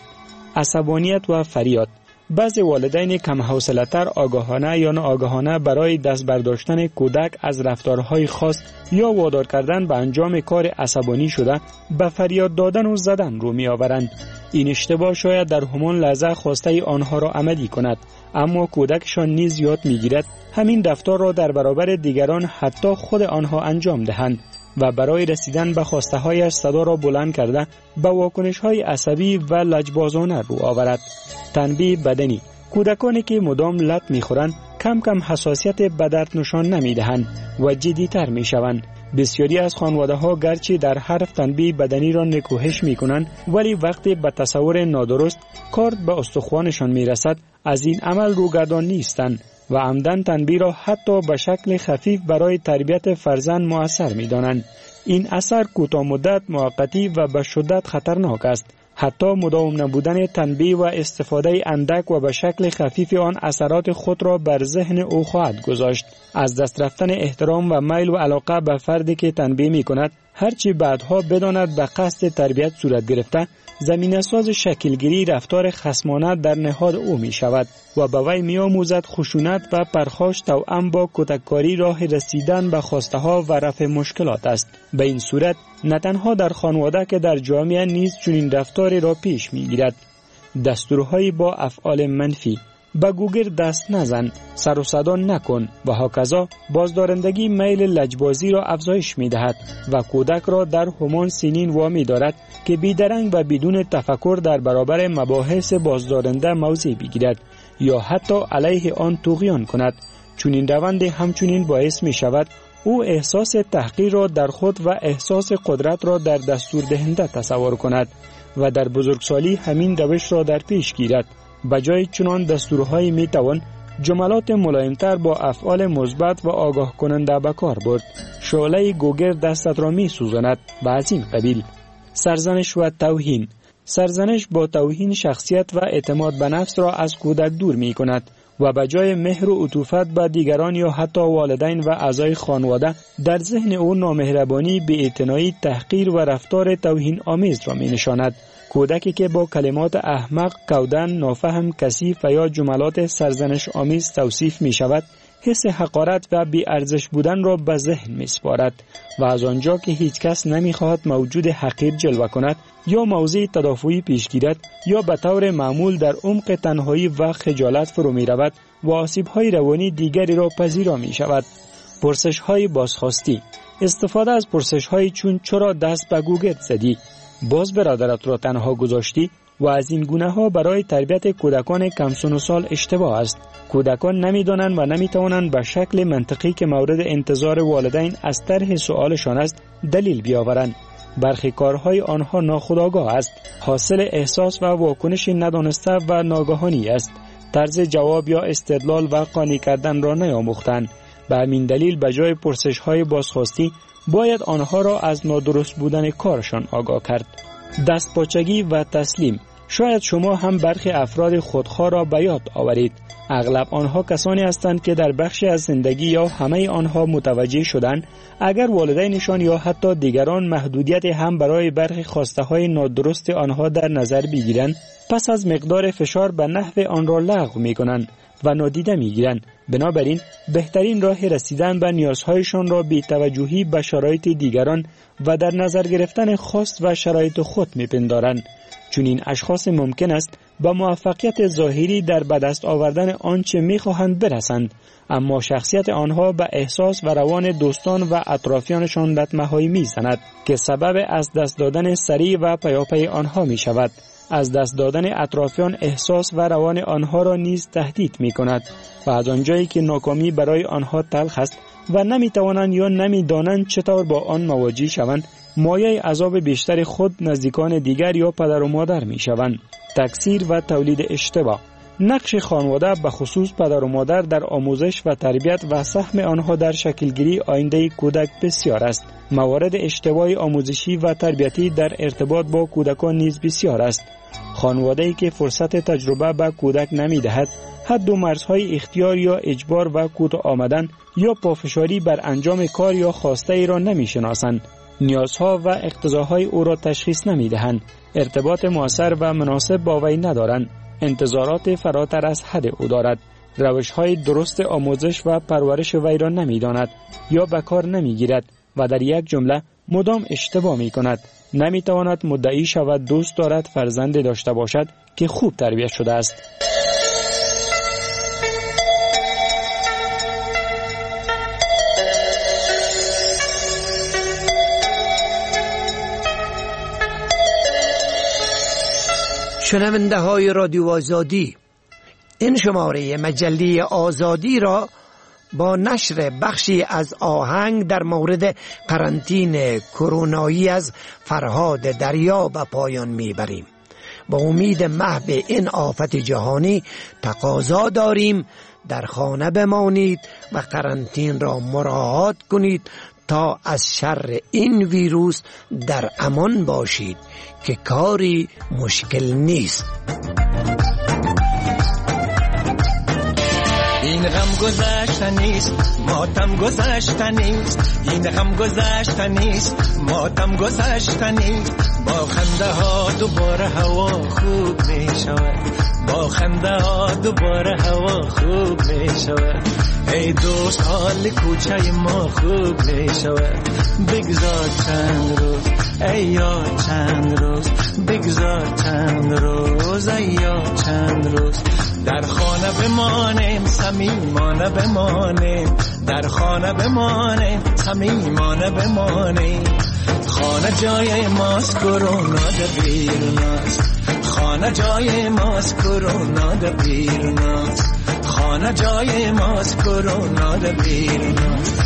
عصبانیت و فریاد. بعضی والدین کم حوصله‌تر آگاهانه یا ناآگاهانه برای دست برداشتن کودک از رفتارهای خاص یا وادار کردن به انجام کار عصبانی شده به فریاد دادن و زدن رو می آورند. این اشتباه شاید در همان لحظه خواسته آنها را عملی کند، اما کودکشان نیز یاد می گیرد همین رفتار را در برابر دیگران، حتی خود آنها، انجام دهند و برای رسیدن به خواسته هایش صدا را بلند کرده به واکنش های عصبی و لجبازانه رو آورد. تنبیه بدنی. کودکانی که مدام لط می‌خورند کم کم حساسیت به درد نشان نمی‌دهند و جدی‌تر می‌شوند. بسیاری از خانواده‌ها گرچه در حرف تنبیه بدنی را نکوهش می‌کنند، ولی وقتی به تصور نادرست کارد به استخوانشان می‌رسد از این عمل روگردان نیستند و عمدن تنبیه را حتی به شکل خفیف برای تربیت فرزند مؤثر می‌دانند. این اثر کوتاه مدت، موقتی و به شدت خطرناک است. حتی مداوم نبودن تنبیه و استفاده اندک و به شکل خفیف آن اثرات خود را بر ذهن او خواهد گذاشت. از دست رفتن احترام و میل و علاقه به فردی که تنبیه می کند، هرچی بعدها بداند به قصد تربیت صورت گرفته، زمینه ساز شکلگیری رفتار خصمانه در نهاد او می شود و به وی می آموزد خشونت و پرخاش توأم با کودککاری راه رسیدن به خواسته ها و رفع مشکلات است. به این صورت نه تنها در خانواده که در جامعه نیز چنین رفتاری را پیش می گیرد. دستورهای با افعال منفی: به گوگر دست نزن، سر و صدا نکن و هاکذا بازدارندگی میل لجبازی را افزایش می دهد و کودک را در همان سنین وامی دارد که بیدرنگ و بدون تفکر در برابر مباحث بازدارنده موضع بگیرد یا حتی علیه آن طغیان کند. چون این روند همچنین باعث می شود او احساس تحقیر را در خود و احساس قدرت را در دستور دهنده تصور کند و در بزرگسالی همین روش را در پیش گیرد. بجای چنان دستورهایی می توان جملات ملایمتر با افعال مثبت و آگاه کننده به کار برد. شعله گوگر دستت را می سوزاند و از این قبیل. سرزنش و توهین. سرزنش با توهین شخصیت و اعتماد به نفس را از کودک دور می کند. و به جای مهر و عطوفت به دیگران یا حتی والدین و اعضای خانواده در ذهن او نامهربانی، بی‌اعتنایی، تحقیر و رفتار توهین آمیز را می نشاند. کودکی که با کلمات احمق، کودن، نافهم، کثیف و یا جملات سرزنش آمیز توصیف می شود، حس حقارت و بی‌ارزش بودن را به ذهن می سپارد و از آنجا که هیچ کس نمی خواهد موجود حقیر جلوه کند یا موضع تدافعی پیش گیرد یا به طور معمول در عمق تنهایی و خجالت فرو می رود و آسیب‌های روانی دیگری را پذیرا می شود. پرسش‌های بازخواستی. استفاده از پرسش‌های چون چرا دست به گوگل زدی؟ باز برادرت را تنها گذاشتی؟ و از این گونه ها برای تربیت کودکان کم سن و سال اشتباه است. کودکان نمی‌دانند و نمی‌توانند به شکل منطقی که مورد انتظار والدین از طرح سؤالشان است دلیل بیاورند. برخی کارهای آنها ناخودآگاه است، حاصل احساس و واکنش ندانسته و ناگهانی است. طرز جواب یا استدلال و قانع کردن را نیاموختند. به همین دلیل به جای پرسش‌های بازخواستی باید آنها را از نادرست بودن کارشان آگاه کرد. دستپاچگی و تسلیم. شاید شما هم برخی افراد خودخواه را به یاد آورید. اغلب آنها کسانی هستند که در بخشی از زندگی یا همه آنها متوجه شدند اگر والدینشان یا حتی دیگران محدودیت هم برای برخی خواسته های نادرست آنها در نظر بگیرند، پس از مقدار فشار به نحو آن را لغو می کنند و نادیده می گیرند. بنابراین بهترین راه رسیدن به نیازهایشان را بی توجهی به شرایط دیگران و در نظر گرفتن خواست و شرایط خود می پندارند. چون این اشخاص ممکن است با موفقیت ظاهری در به دست آوردن آنچه می خواهند برسند، اما شخصیت آنها به احساس و روان دوستان و اطرافیانشان لطمه‌هایی می زند که سبب از دست دادن سریع و پیاپی آنها می شود. از دست دادن اطرافیان احساس و روان آنها را نیز تهدید می کند و از آنجایی که ناکامی برای آنها تلخ است و نمی توانند یا نمی دانند چطور با آن مواجه شوند، مایه عذاب بیشتر خود، نزدیکان دیگر یا پدر و مادر می شوند. تکثیر و تولید اشتباه. نقش خانواده به خصوص پدر و مادر در آموزش و تربیت و سهم آنها در شکلگیری آینده کودک بسیار است. موارد اشتباه آموزشی و تربیتی در ارتباط با کودکان نیز بسیار است. خانواده‌ای که فرصت تجربه به کودک نمی دهد، حد و مرزهای اختیار یا اجبار و کوتاه آمدن یا پافشاری بر انجام کار یا خواسته ای را نمی شناسند. نیازها و اقتضاهای او را تشخیص نمی دهند. ارتباط مؤثر و مناسب با وی ندارند. انتظارات فراتر از حد او دارد. روش‌های درست آموزش و پرورش وی را نمی داند یا به کار نمی گیرد و در یک جمله مدام اشتباه می کند. نمی تواند مدعی شود دوست دارد فرزند داشته باشد که خوب تربیت شده است. شنونده های رادیو آزادی، این شماره مجله آزادی را با نشر بخشی از آهنگ در مورد قرنطینه کرونایی از فرهاد دریا به پایان میبریم. با امید محو این آفت جهانی تقاضا داریم در خانه بمانید و قرنطین را مراعات کنید تا از شر این ویروس در امان باشید که کاری مشکل نیست. این غم گذشته نیست، ماتم گذشته نیست. این غم گذشته نیست، ماتم گذشته نیست. با خنده ها دوباره هوا خوب می شود. با خنده ها دوباره هوا خوب می شود. ای دوست حال کوچه ما خوب می شود. بگذار چند روز ای یاد چند روز، بگذار چند روز ای یاد چند روز. در خانه بمانیم صمیمانه بمانیم، در خانه بمانیم صمیمانه بمانیم. خانه جای ماست، کرونا در بیرون است. خانه جای ماست، کرونا در بیرون است. خانه جای ماست، کرونا در بیرون است.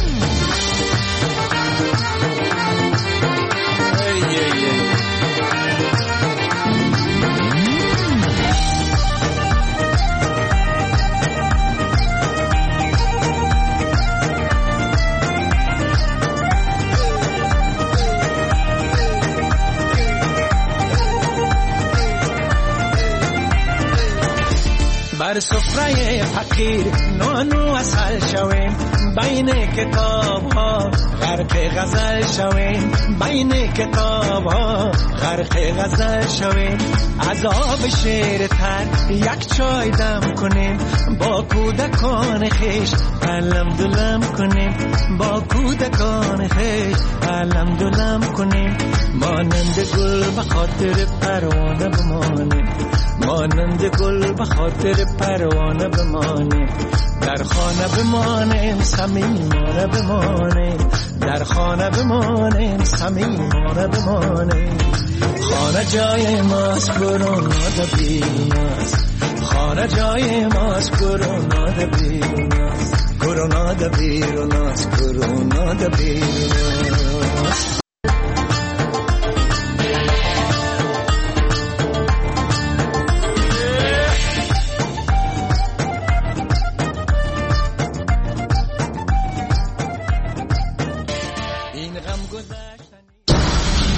بر سفره فقیر نانو اصل شویم بین کتاب ها غرق غزل شویم بین کتاب ها غرق غزل شویم عذاب شیر تر یک چای دم کنیم با کودکان خیش علم دلم کنیم با کودکان خیش علم دلم کنیم مانند گل به خاطر پروانه بمانیم مانند گل به خاطر پروانه بمانیم در خانه بمانیم صمیمانه بمانیم در خانه بمانیم صمیمانه بمانیم خانه جای ماست کرونا ده بیرون است خانه جای ماست کرونا ده بیرون است کرونا ده بیرون است کرونا ده بیرون است